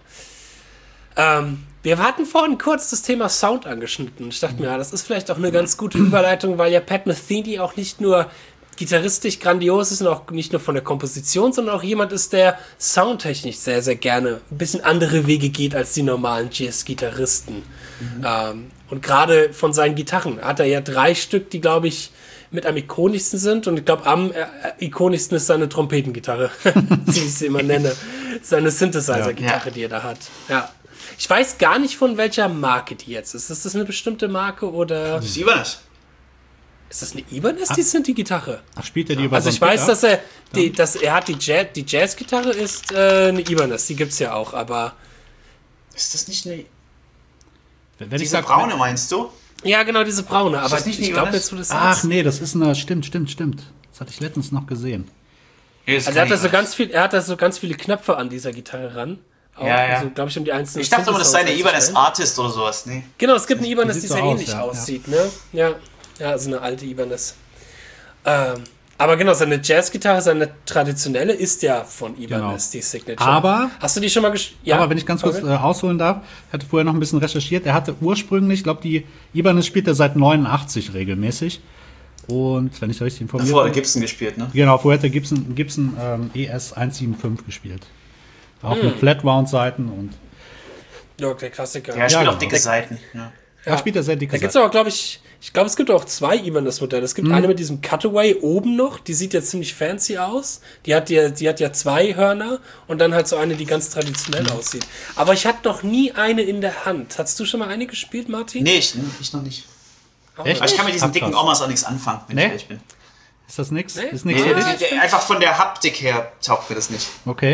Ähm, wir hatten vorhin kurz das Thema Sound angeschnitten. Ich dachte mir, ja, das ist vielleicht auch eine ganz gute Überleitung, weil ja Pat Metheny auch nicht nur gitarristisch grandios ist und auch nicht nur von der Komposition, sondern auch jemand ist, der soundtechnisch sehr, sehr gerne ein bisschen andere Wege geht als die normalen Jazz-Gitarristen. Mhm. Ähm, und gerade von seinen Gitarren hat er ja drei Stück, die, glaube ich, mit am ikonischsten sind. Und ich glaube, am äh, ikonischsten ist seine Trompetengitarre, wie ich sie immer nenne. Seine Synthesizer-Gitarre, Ja. die er da hat. Ja. Ich weiß gar nicht, von welcher Marke die jetzt ist. Ist das eine bestimmte Marke oder Das ist Ibanez. ist das eine Ibanez, die Synthi-Gitarre? Ach, spielt er die über Also so ich einen weiß, Pickup? dass er, die, dass er hat die Jazz, die Jazz-Gitarre ist äh, eine Ibanez, die gibt's ja auch, aber Ist das nicht eine. Wenn ich Diese sag, braune meinst du? ja genau diese braune, aber das nicht eine ich glaube Ibanez? jetzt, wo du das Ach sagst. nee, das ist eine, stimmt, stimmt, stimmt. Das hatte ich letztens noch gesehen. Also er hat da so ganz viel, er hat da so ganz viele Knöpfe an dieser Gitarre ran. Auch, Ja, ja. Also, glaube ich, um die einzelnen Ich dachte immer, das sei eine Synthesizer Ibanez einzustellen. Artist oder sowas. Nee. Genau, es gibt eine Ibanez, die die sieht sehr so aus, ähnlich ja, aussieht, ne? Ja, ja, so eine alte Ibanez. Ähm, aber genau, seine Jazzgitarre, seine traditionelle, ist ja von Ibanez, Genau. die Signature. Aber- Hast du die schon mal gesch... Ja, Aber wenn ich ganz kurz äh, ausholen darf, ich hatte vorher noch ein bisschen recherchiert. Er hatte ursprünglich, ich glaube, die Ibanez spielt er seit neunundachtzig regelmäßig. Und wenn ich richtig informiert Davor bin. hat Gibson gespielt, ne? Genau, vorher hat er Gibson, Gibson ähm, E S eins sieben fünf gespielt. Auch Hm. mit Flat-Round-Seiten und ja, der Klassiker. Ja, er spielt genau. auch dicke Seiten. Ja. da spielt er sehr dicke Da gibt es Seiten. aber, glaube ich, ich glaube, es gibt auch zwei Ibanez-Modelle. Es gibt Mhm. eine mit diesem Cutaway oben noch, die sieht ja ziemlich fancy aus. Die hat ja, die hat ja zwei Hörner und dann halt so eine, die ganz traditionell Mhm. aussieht. Aber ich hatte noch nie eine in der Hand. Hast du schon mal eine gespielt, Martin? Nee, ich, ich noch nicht. Echt? Aber ich kann mit diesen Ach, dicken krass. Omas auch nichts anfangen, wenn Nee? ich ehrlich bin. Ist das nix? Nee? Ist nix Nee, für die, dich? die, einfach von der Haptik her taugt mir das nicht. Okay.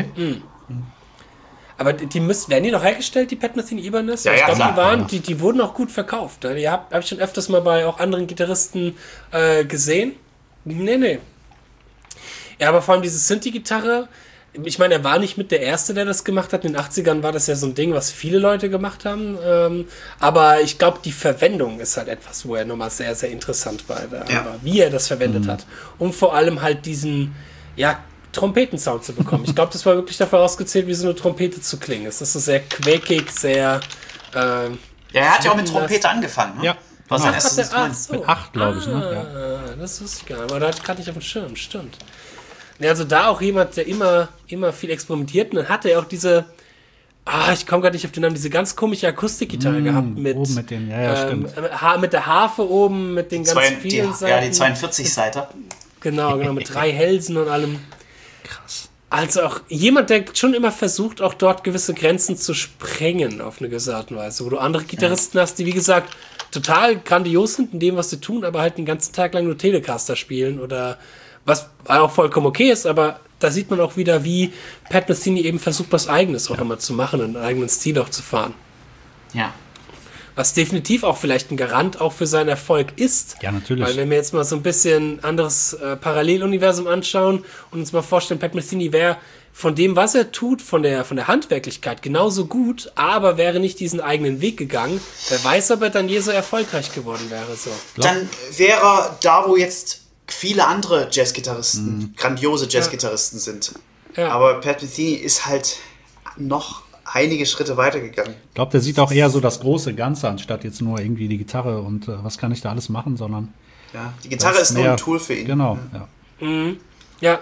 Aber die, die müssen, werden die noch hergestellt, die Pat Metheny Ibanez? Ja, ich ja, glaube, klar. die waren, Ja. die, die wurden auch gut verkauft. Die habe hab ich schon öfters mal bei auch anderen Gitarristen äh, gesehen. Nee, nee. Ja, aber vor allem diese Synthi-Gitarre, ich meine, er war nicht mit der Erste, der das gemacht hat. In den achtzigern war das ja so ein Ding, was viele Leute gemacht haben. Ähm, aber ich glaube, die Verwendung ist halt etwas, wo er nochmal sehr, sehr interessant war. Da, Ja. war, wie er das verwendet hat. Um vor allem halt diesen, ja, Trompetensound zu bekommen. Ich glaube, das war wirklich dafür ausgezählt, wie so eine Trompete zu klingen. Es ist so sehr quäkig, sehr... Ähm, Ja, er hat ja auch mit Trompete angefangen, ne? Ja. Was Ach, sein Ach, erstes hat der, ach, Instrument. so. Mit acht, glaube ich, ne? Ah, das wusste ich gar nicht. Aber da hatte ich gerade nicht auf dem Schirm, stimmt. Ja, also da auch jemand, der immer, immer viel experimentiert. Und dann hatte er auch diese ah, ich komme gerade nicht auf den Namen, diese ganz komische Akustikgitarre mm, gehabt mit, oben mit den, ja, ja, ähm, stimmt. Ha- mit der Harfe oben, mit den ganz Zwei, vielen die, Seiten. ja, die zweiundvierzig-Seiter. Genau, genau, mit drei Hälsen und allem. Krass. Also auch jemand, der schon immer versucht, auch dort gewisse Grenzen zu sprengen auf eine gewisse Art und Weise, wo du andere Gitarristen ja. hast, die wie gesagt total grandios sind in dem, was sie tun, aber halt den ganzen Tag lang nur Telecaster spielen oder was auch vollkommen okay ist, aber da sieht man auch wieder, wie Pat Metheny eben versucht, was Eigenes auch ja. immer zu machen und einen eigenen Stil auch zu fahren. Ja. Was definitiv auch vielleicht ein Garant auch für seinen Erfolg ist. Ja, natürlich. Weil wenn wir jetzt mal so ein bisschen anderes äh, Paralleluniversum anschauen und uns mal vorstellen, Pat Metheny wäre von dem, was er tut, von der, von der Handwerklichkeit genauso gut, aber wäre nicht diesen eigenen Weg gegangen. Wer weiß, ob er dann je so erfolgreich geworden wäre. So. Dann wäre er da, wo jetzt viele andere Jazzgitarristen, mhm. grandiose Jazzgitarristen ja. sind. Ja. Aber Pat Metheny ist halt noch einige Schritte weitergegangen. Ich glaube, der sieht auch eher so das große Ganze, anstatt jetzt nur irgendwie die Gitarre und äh, was kann ich da alles machen, sondern ja, die Gitarre ist, ist nur ein Tool für ihn. Genau, ja. Mhm. Ja,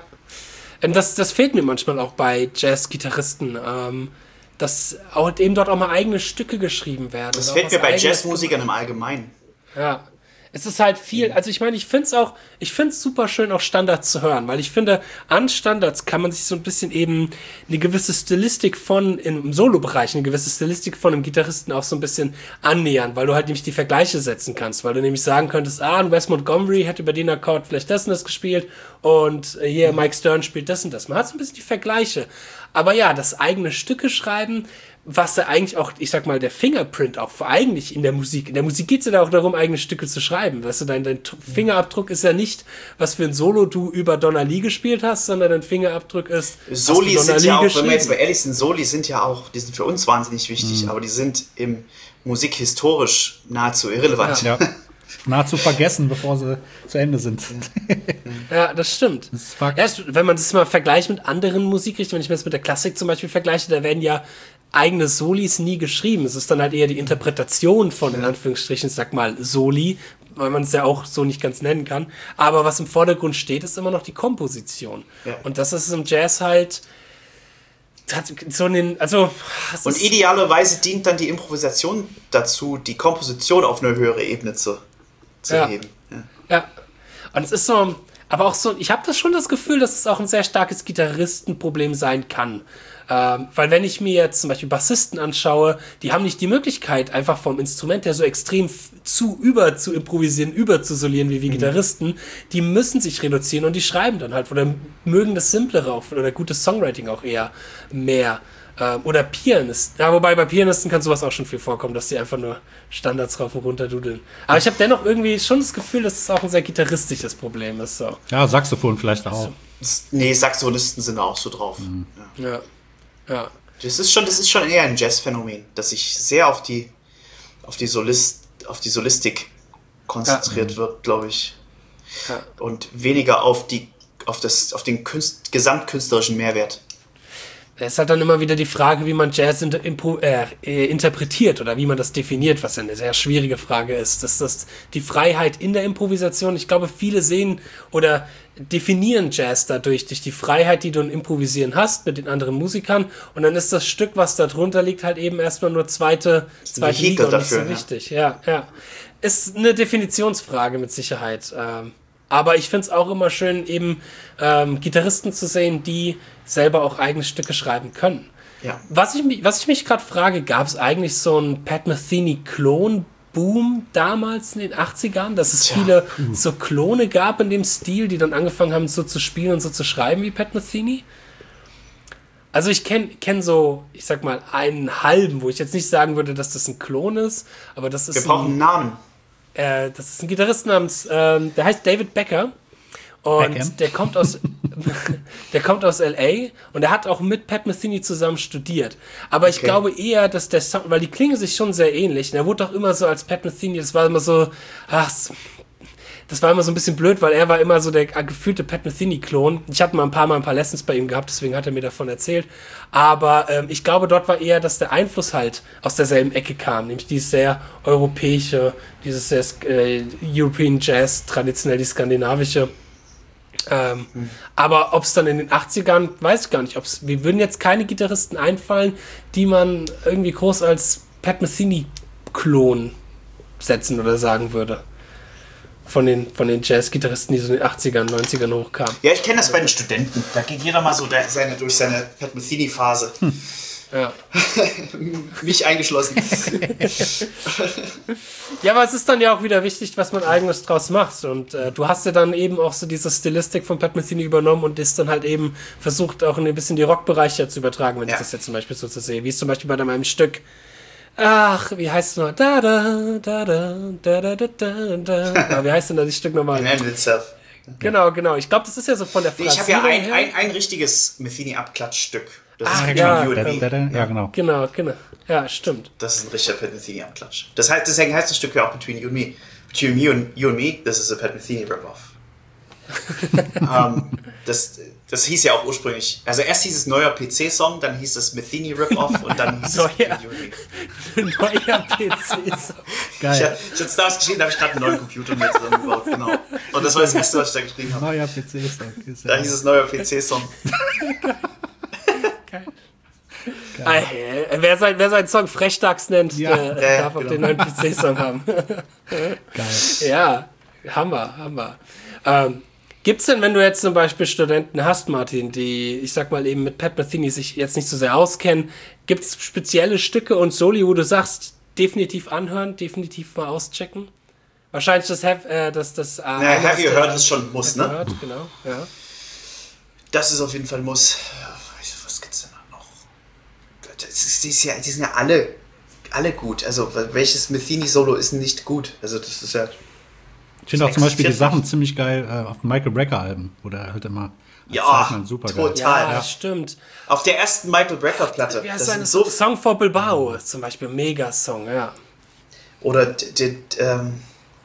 das, das fehlt mir manchmal auch bei Jazz-Gitarristen, ähm, dass auch eben dort auch mal eigene Stücke geschrieben werden. Das fehlt mir bei Jazzmusikern im Allgemeinen. Ja. Es ist halt viel, also ich meine, ich finde es auch, ich finde es super schön, auch Standards zu hören, weil ich finde, an Standards kann man sich so ein bisschen eben eine gewisse Stilistik von, im Solo-Bereich, eine gewisse Stilistik von einem Gitarristen auch so ein bisschen annähern, weil du halt nämlich die Vergleiche setzen kannst, weil du nämlich sagen könntest, ah, ein Wes Montgomery hat über den Akkord vielleicht das und das gespielt und hier Mike Stern spielt das und das. Man hat so ein bisschen die Vergleiche. Aber ja, das eigene Stücke schreiben, was ja eigentlich auch, ich sag mal, der Fingerprint auch eigentlich in der Musik. In der Musik geht es ja auch darum, eigene Stücke zu schreiben. Weißt du, dein, dein Fingerabdruck ist ja nicht, was für ein Solo du über Donna Lee gespielt hast, sondern dein Fingerabdruck ist, Soli sind ja auch, wenn wir jetzt mal ehrlich sind, Soli sind ja auch, die sind für uns wahnsinnig wichtig, mhm. aber die sind im musikhistorisch nahezu irrelevant. Ja. Ja. Nahezu vergessen, bevor sie zu Ende sind. Ja, das stimmt. Das ist Fakt. Ja, wenn man das mal vergleicht mit anderen Musikrichtungen, wenn ich mir das mit der Klassik zum Beispiel vergleiche, da werden ja eigene Solis nie geschrieben. Es ist dann halt eher die Interpretation von, in Anführungsstrichen, sag mal, Soli, weil man es ja auch so nicht ganz nennen kann. Aber was im Vordergrund steht, ist immer noch die Komposition. Ja. Und das ist im Jazz halt hat so einen, also und idealerweise dient dann die Improvisation dazu, die Komposition auf eine höhere Ebene zu, zu ja. heben. Ja. ja. Und es ist so, aber auch so, ich habe das schon das Gefühl, dass es auch ein sehr starkes Gitarristenproblem sein kann. Ähm, weil wenn ich mir jetzt zum Beispiel Bassisten anschaue, die haben nicht die Möglichkeit, einfach vom Instrument her so extrem f- zu über zu improvisieren, über zu solieren wie wir mhm. Gitarristen. Die müssen sich reduzieren und die schreiben dann halt oder mögen das Simplere auch oder gutes Songwriting auch eher mehr. Ähm, oder Pianisten. Ja, wobei bei Pianisten kann sowas auch schon viel vorkommen, dass die einfach nur Standards rauf und runter dudeln. Aber ich habe dennoch irgendwie schon das Gefühl, dass es auch ein sehr gitarristisches Problem ist. So. Ja, Saxophon vielleicht auch. Also, nee, Saxophonisten sind auch so drauf. Mhm. Ja. Ja. Ja. Das ist schon, das ist schon eher ein Jazzphänomen, dass sich sehr auf die, auf die Solist, auf die Solistik konzentriert ja. wird, glaube ich. Ja. Und weniger auf die, auf das, auf den Künst, gesamtkünstlerischen Mehrwert. Es ist halt dann immer wieder die Frage, wie man Jazz inter- impro- äh, interpretiert oder wie man das definiert, was eine sehr schwierige Frage ist. Das ist die Freiheit in der Improvisation. Ich glaube, viele sehen oder definieren Jazz dadurch, durch die Freiheit, die du im Improvisieren hast mit den anderen Musikern. Und dann ist das Stück, was da drunter liegt, halt eben erstmal nur zweite, zweite Liga und nicht so wichtig. Ja, ja. Ist eine Definitionsfrage mit Sicherheit. Ähm, aber ich finde es auch immer schön, eben ähm, Gitarristen zu sehen, die selber auch eigene Stücke schreiben können. Ja. Was ich, mich- was ich mich gerade frage, gab es eigentlich so einen Pat Metheny-Klon-Boom damals in den achtzigern, dass es Tja. viele so Klone gab in dem Stil, die dann angefangen haben so zu spielen und so zu schreiben wie Pat Metheny? Also ich kenne kenn so, ich sag mal, einen halben, wo ich jetzt nicht sagen würde, dass das ein Klon ist, aber das ist Wir brauchen ein, einen Namen. äh, das ist ein Gitarrist namens, ähm, der heißt David Becker. Und Beckham. der kommt aus der kommt aus L A und er hat auch mit Pat Metheny zusammen studiert. Aber ich Okay. glaube eher, dass der Sound, weil die klingen sich schon sehr ähnlich. Und er wurde auch immer so als Pat Metheny, das war immer so, ach, das war immer so ein bisschen blöd, weil er war immer so der gefühlte Pat Metheny-Klon. Ich hatte mal ein paar Mal ein paar Lessons bei ihm gehabt, deswegen hat er mir davon erzählt. Aber ähm, ich glaube, dort war eher, dass der Einfluss halt aus derselben Ecke kam, nämlich dieses sehr europäische, dieses sehr äh, European Jazz, traditionell die skandinavische. Ähm, hm. Aber ob es dann in den achtzigern, weiß ich gar nicht. Ob's, mir würden jetzt keine Gitarristen einfallen, die man irgendwie groß als Pat Metheny-Klon setzen oder sagen würde. Von den, von den Jazz-Gitarristen, die so in den achtzigern, neunzigern hochkamen. Ja, ich kenne das bei den Studenten. Da geht jeder mal so der, seine, durch seine Pat Metheny-Phase. Hm. Ja. Mich eingeschlossen. Ja, aber es ist dann ja auch wieder wichtig, was man eigenes draus macht. Und äh, du hast ja dann eben auch so diese Stilistik von Pat Metheny übernommen und ist dann halt eben versucht, auch ein bisschen die Rockbereiche zu übertragen, wenn ja. ich das jetzt zum Beispiel so zu sehe. Wie es zum Beispiel bei meinem Stück. Ach, wie heißt es noch? Da, da, da, da, da, da, da, da, da. Wie heißt denn das Stück nochmal? An End in Itself. Genau, genau. Ich glaube, das ist ja so von der Phrasierung. Ich habe ja ein, ein, ein richtiges Metheny-Abklatschstück. Das Ach, ist ja. You and Me. Ja, genau. Genau, genau. Ja, stimmt. Das ist ein richtiger Pat Metheny-Abklatsch. Das heißt, deswegen heißt das Stück ja auch Between You and Me. Between You and, you and Me, das ist a Pat Metheny Rip-Off. um, das, das hieß ja auch ursprünglich, also erst hieß es neuer P C-Song, dann hieß es Metheny Rip-Off und dann hieß neuer, es Between You and Me. Neuer P C-Song. Geil. Ich habe hab Stars geschrieben, da habe ich gerade einen neuen Computer mir zusammengebaut, genau. Und das war das erste, was ich da geschrieben habe. Neuer P C-Song. Da hieß es neuer P C-Song. Geil. Geil. Äh, wer, sein, wer seinen Song Frechdachs nennt, ja. der ja, darf auch genau. den neuen P C-Song haben. Geil. Ja, Hammer, Hammer. Ähm, gibt's denn, wenn du jetzt zum Beispiel Studenten hast, Martin, die, ich sag mal eben mit Pat Metheny sich jetzt nicht so sehr auskennen, gibt's spezielle Stücke und Soli, wo du sagst, definitiv anhören, definitiv mal auschecken? Wahrscheinlich das Have, äh, das, das, äh, naja, Have You Heard ist schon ein Muss, ne? Heard, genau, ja. Das ist auf jeden Fall ein Muss. Was gibt's denn da noch? Das ist, die, ist ja, die sind ja alle, alle gut. Also, welches Metheny-Solo ist nicht gut? Also, das ist ja. Ich finde auch zum Beispiel die Sachen ziemlich geil äh, auf Michael Brecker-Alben, wo der halt immer. Ja, super total. Ja, ja, stimmt. Auf der ersten Michael Brecker-Platte. Wie heißt seine so Song for Bilbao zum Beispiel, Mega-Song, ja. Oder die, ähm,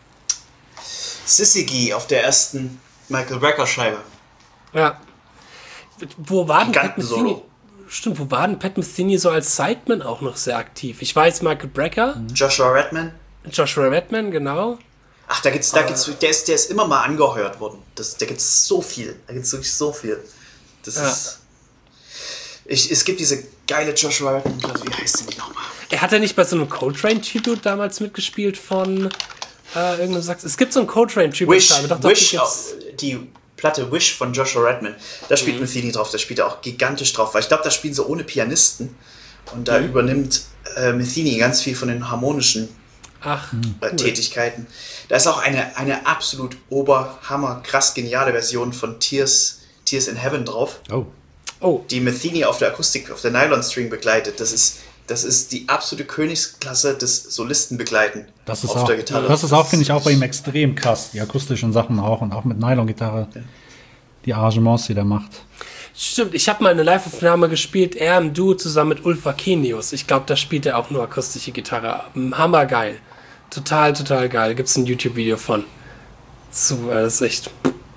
Syzygy auf der ersten Michael Brecker-Scheibe. Ja. Wo war denn Pat Metheny? Solo. Stimmt, wo war denn Pat Metheny so als Sideman auch noch sehr aktiv? Ich weiß, Michael Brecker. Mhm. Joshua Redman. Joshua Redman, genau. Ach, da gibt's, da gibt's, der ist, der ist immer mal angeheuert worden. Das, da gibt's so viel. Da gibt's wirklich so viel. Das ja. ist. Ich, es gibt diese geile Joshua Redman, wie heißt die nochmal? Er hat ja nicht bei so einem Coltrane-Tribute damals mitgespielt von äh, irgendeinem Sax. Es gibt so ein Coltrane-Tribute. Wish, doch, doch, Wish die, die Platte Wish von Joshua Redman. Da spielt mhm. Metheny drauf, da spielt er auch gigantisch drauf, weil ich glaube, da spielen sie ohne Pianisten. Und da mhm. übernimmt äh, Metheny ganz viel von den harmonischen Ach, äh, cool. Tätigkeiten. Da ist auch eine, eine absolut oberhammer, krass geniale Version von Tears, Tears in Heaven drauf. Oh. Oh. Die Metheny auf der Akustik, auf der Nylon-String begleitet. Das ist, das ist die absolute Königsklasse des Solistenbegleiten das ist auf auch, der Gitarre. Das ist auch, finde ich, auch bei ihm extrem krass. Die akustischen Sachen auch und auch mit Nylon-Gitarre. Ja. Die Arrangements, die der macht. Stimmt, ich habe mal eine Live-Aufnahme gespielt, er im Duo zusammen mit Ulf Vakenius. Ich glaube, da spielt er auch nur akustische Gitarre. Hammergeil. Total, total geil. Gibt es ein YouTube-Video von. So, das ist echt.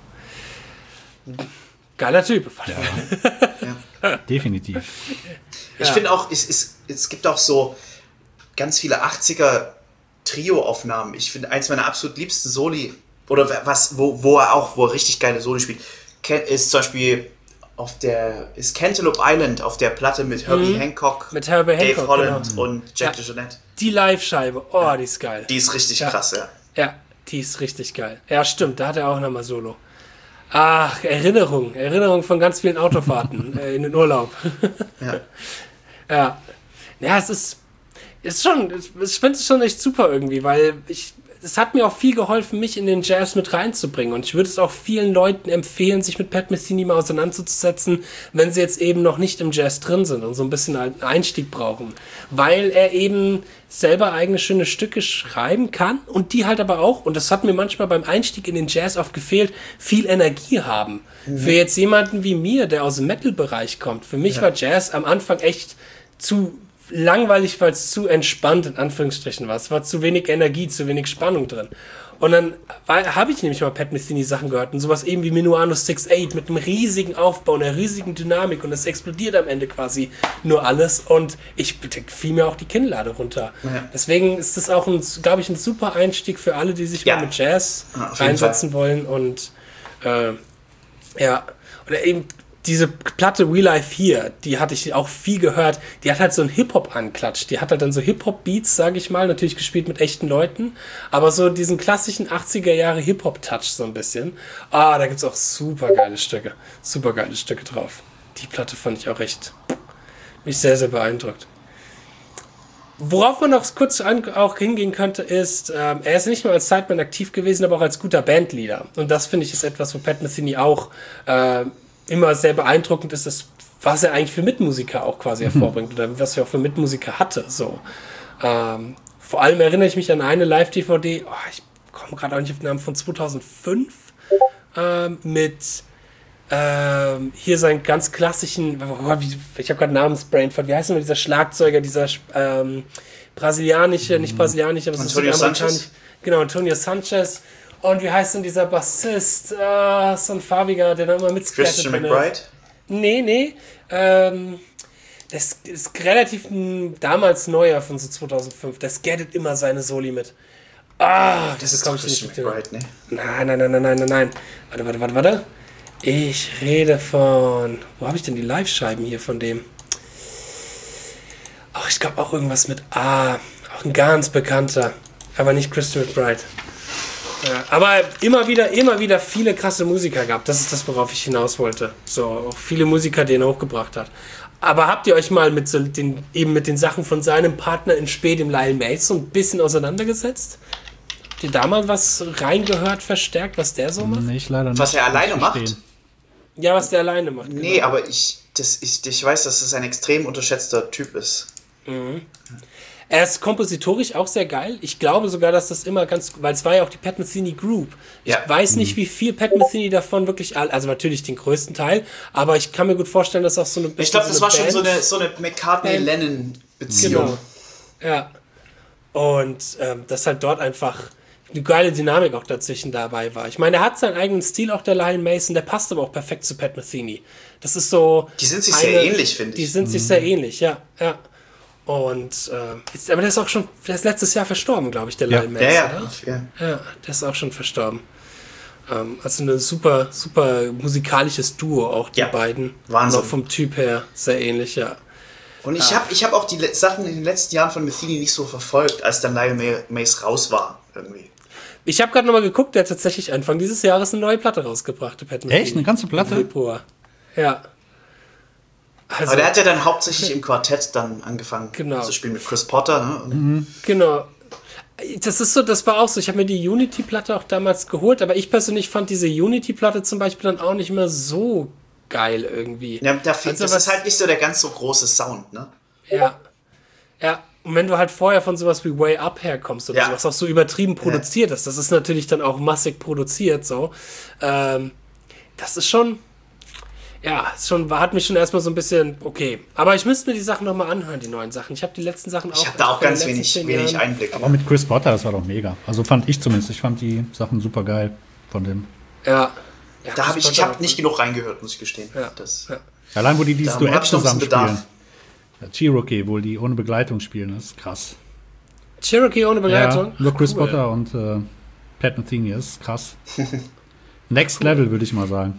Geiler Typ. Ja. Ja. Definitiv. Ich ja. finde auch, es, es, es gibt auch so ganz viele achtziger Trio-Aufnahmen. Ich finde, eins meiner absolut liebsten Soli, oder was, wo, wo er auch, wo er richtig geile Soli spielt, ist zum Beispiel auf der, ist Cantaloupe Island auf der Platte mit Herbie mhm. Hancock, mit Herbie Dave Hancock, Holland genau. und Jack ja. DeJohnette. Die Live-Scheibe, oh, ja. die ist geil. Die ist richtig ja. krass, ja. Ja, die ist richtig geil. Ja, stimmt, da hat er auch nochmal Solo. Ach, Erinnerung, Erinnerung von ganz vielen Autofahrten äh, in den Urlaub. ja. Ja, ja, es ist, ist schon, ich finde es schon echt super irgendwie, weil ich, es hat mir auch viel geholfen, mich in den Jazz mit reinzubringen. Und ich würde es auch vielen Leuten empfehlen, sich mit Pat Metheny mal auseinanderzusetzen, wenn sie jetzt eben noch nicht im Jazz drin sind und so ein bisschen einen Einstieg brauchen. Weil er eben selber eigene schöne Stücke schreiben kann und die halt aber auch, und das hat mir manchmal beim Einstieg in den Jazz oft gefehlt, viel Energie haben. Mhm. Für jetzt jemanden wie mir, der aus dem Metal-Bereich kommt, für mich ja. war Jazz am Anfang echt zu langweilig, weil es zu entspannt in Anführungsstrichen war. Es war zu wenig Energie, zu wenig Spannung drin. Und dann habe ich nämlich mal Pat Metheny Sachen gehört und sowas eben wie Minuano sechs acht mit einem riesigen Aufbau, einer riesigen Dynamik und es explodiert am Ende quasi nur alles und ich fiel mir auch die Kinnlade runter. Ja. Deswegen ist das auch, glaube ich, ein super Einstieg für alle, die sich ja. mal mit Jazz ja, reinsetzen wollen und äh, Ja, oder eben diese Platte We Life Here, die hatte ich auch viel gehört, die hat halt so einen Hip-Hop-Anklatsch, die hat halt dann so Hip-Hop-Beats, sage ich mal, natürlich gespielt mit echten Leuten, aber so diesen klassischen achtziger Jahre Hip-Hop-Touch so ein bisschen. Ah, da gibt's auch super geile Stücke, super geile Stücke drauf. Die Platte fand ich auch echt, mich sehr, sehr beeindruckt. Worauf man noch kurz an, auch hingehen könnte, ist, ähm, er ist nicht nur als Sideman aktiv gewesen, aber auch als guter Bandleader. Und das, finde ich, ist etwas, wo Pat Metheny auch äh, immer sehr beeindruckend ist, das, was er eigentlich für Mitmusiker auch quasi hervorbringt oder was er auch für Mitmusiker hatte. So. Ähm, vor allem erinnere ich mich an eine Live-D V D, oh, ich komme gerade auch nicht auf den Namen, von zweitausendfünf ähm, mit ähm, hier seinen ganz klassischen, oh, wie, ich habe gerade Namensbrain, wie heißt denn dieser Schlagzeuger, dieser ähm, brasilianische, nicht brasilianische, aber Antonio Sanchez? Genau, Antonio Sanchez. Und wie heißt denn dieser Bassist? Ah, so ein farbiger, der da immer mitskattet. Christian McBride? Nee, nee. Ähm, das ist relativ ein, damals neuer von so zweitausendfünf. Der skattet immer seine Soli mit. Ah, das ist doch Christian McBride, ne? Nein, nein, nein, nein, nein, nein, nein. Warte, warte, warte, warte. Ich rede von... Wo habe ich denn die Live-Scheiben hier von dem? Ach, ich glaube auch irgendwas mit A. Auch ein ganz bekannter. Aber nicht Christian McBride. Ja, aber immer wieder, immer wieder viele krasse Musiker gab. Das ist das, worauf ich hinaus wollte. So, auch viele Musiker, die er hochgebracht hat. Aber habt ihr euch mal mit so den, eben mit den Sachen von seinem Partner in Spee, dem Lyle Mace, so ein bisschen auseinandergesetzt? Habt ihr da mal was reingehört, verstärkt, was der so macht? Nee, ich leider nicht. Was er alleine macht? Verstehen. Ja, was der alleine macht. Nee, genau. aber ich, das, ich, ich weiß, dass es ein extrem unterschätzter Typ ist. Mhm. Er ist kompositorisch auch sehr geil. Ich glaube sogar, dass das immer ganz, weil es war ja auch die Pat Metheny Group. Ich Ja. weiß nicht, wie viel Pat Metheny davon wirklich, also natürlich den größten Teil, aber ich kann mir gut vorstellen, dass auch so eine Ich glaube, das so war eine schon so Band- eine, so eine McCartney-Lennon-Beziehung. Genau. Ja. Und ähm, dass halt dort einfach eine geile Dynamik auch dazwischen dabei war. Ich meine, er hat seinen eigenen Stil, auch der Lyle Mason, der passt aber auch perfekt zu Pat Metheny. Das ist so... Die sind sich sehr ähnlich, finde ich. Die sind sich sehr ähnlich, ja. ja. Und, äh, ist, aber der ist auch schon, der ist letztes Jahr verstorben, glaube ich, der Ja. Lyle Mason, Ja, oder? ja, ja. Ja, der ist auch schon verstorben. Ähm, also ein super, super musikalisches Duo, auch die Ja, beiden. Wahnsinn. Und auch vom Typ her sehr ähnlich, ja. Und ich habe ich hab auch die le- Sachen in den letzten Jahren von Metheny nicht so verfolgt, als dann Lyle Ma- Mace raus war, irgendwie. Ich habe gerade nochmal geguckt, der hat tatsächlich Anfang dieses Jahres eine neue Platte rausgebracht, der Pat Metheny. Echt? Eine ganze Im Platte? Februar. Ja. Also, Aber der hat ja dann hauptsächlich im Quartett dann angefangen Genau. zu spielen mit Chris Potter. Ne? Und genau. Das ist so, das war auch so. Ich habe mir die Unity-Platte auch damals geholt, aber ich persönlich fand diese Unity-Platte zum Beispiel dann auch nicht mehr so geil irgendwie. Ja, da fehlt, Also das was- ist halt nicht so der ganz so große Sound, ne? Ja. Ja. Und wenn du halt vorher von sowas wie Way Up herkommst oder Ja. sowas auch so übertrieben produziert ist, das ist natürlich dann auch massig produziert so. Ähm, das ist schon, ja, ist schon, hat mich schon erstmal so ein bisschen, okay. Aber ich müsste mir die Sachen nochmal anhören, die neuen Sachen. Ich habe die letzten Sachen auch. Ich habe da auch von den ganz letzten wenig, zehn wenig Jahren- Einblick. Aber mit Chris Potter, das war doch mega. Also fand ich zumindest. Ich fand die Sachen super geil von dem. Ja. ja Da habe ich, ich habe Potter- nicht genug reingehört, muss ich gestehen. Ja. Das, Ja. Allein, wo die dieses Da Duett hab ich noch ein zusammen bisschen Bedarf. spielen. Ja, Cherokee, wohl die ohne Begleitung spielen, das ist krass. Cherokee ohne Begleitung? Ja, nur Chris Cool. Potter und äh, Pat Metheny, das ist krass. Next Level, würde ich mal sagen.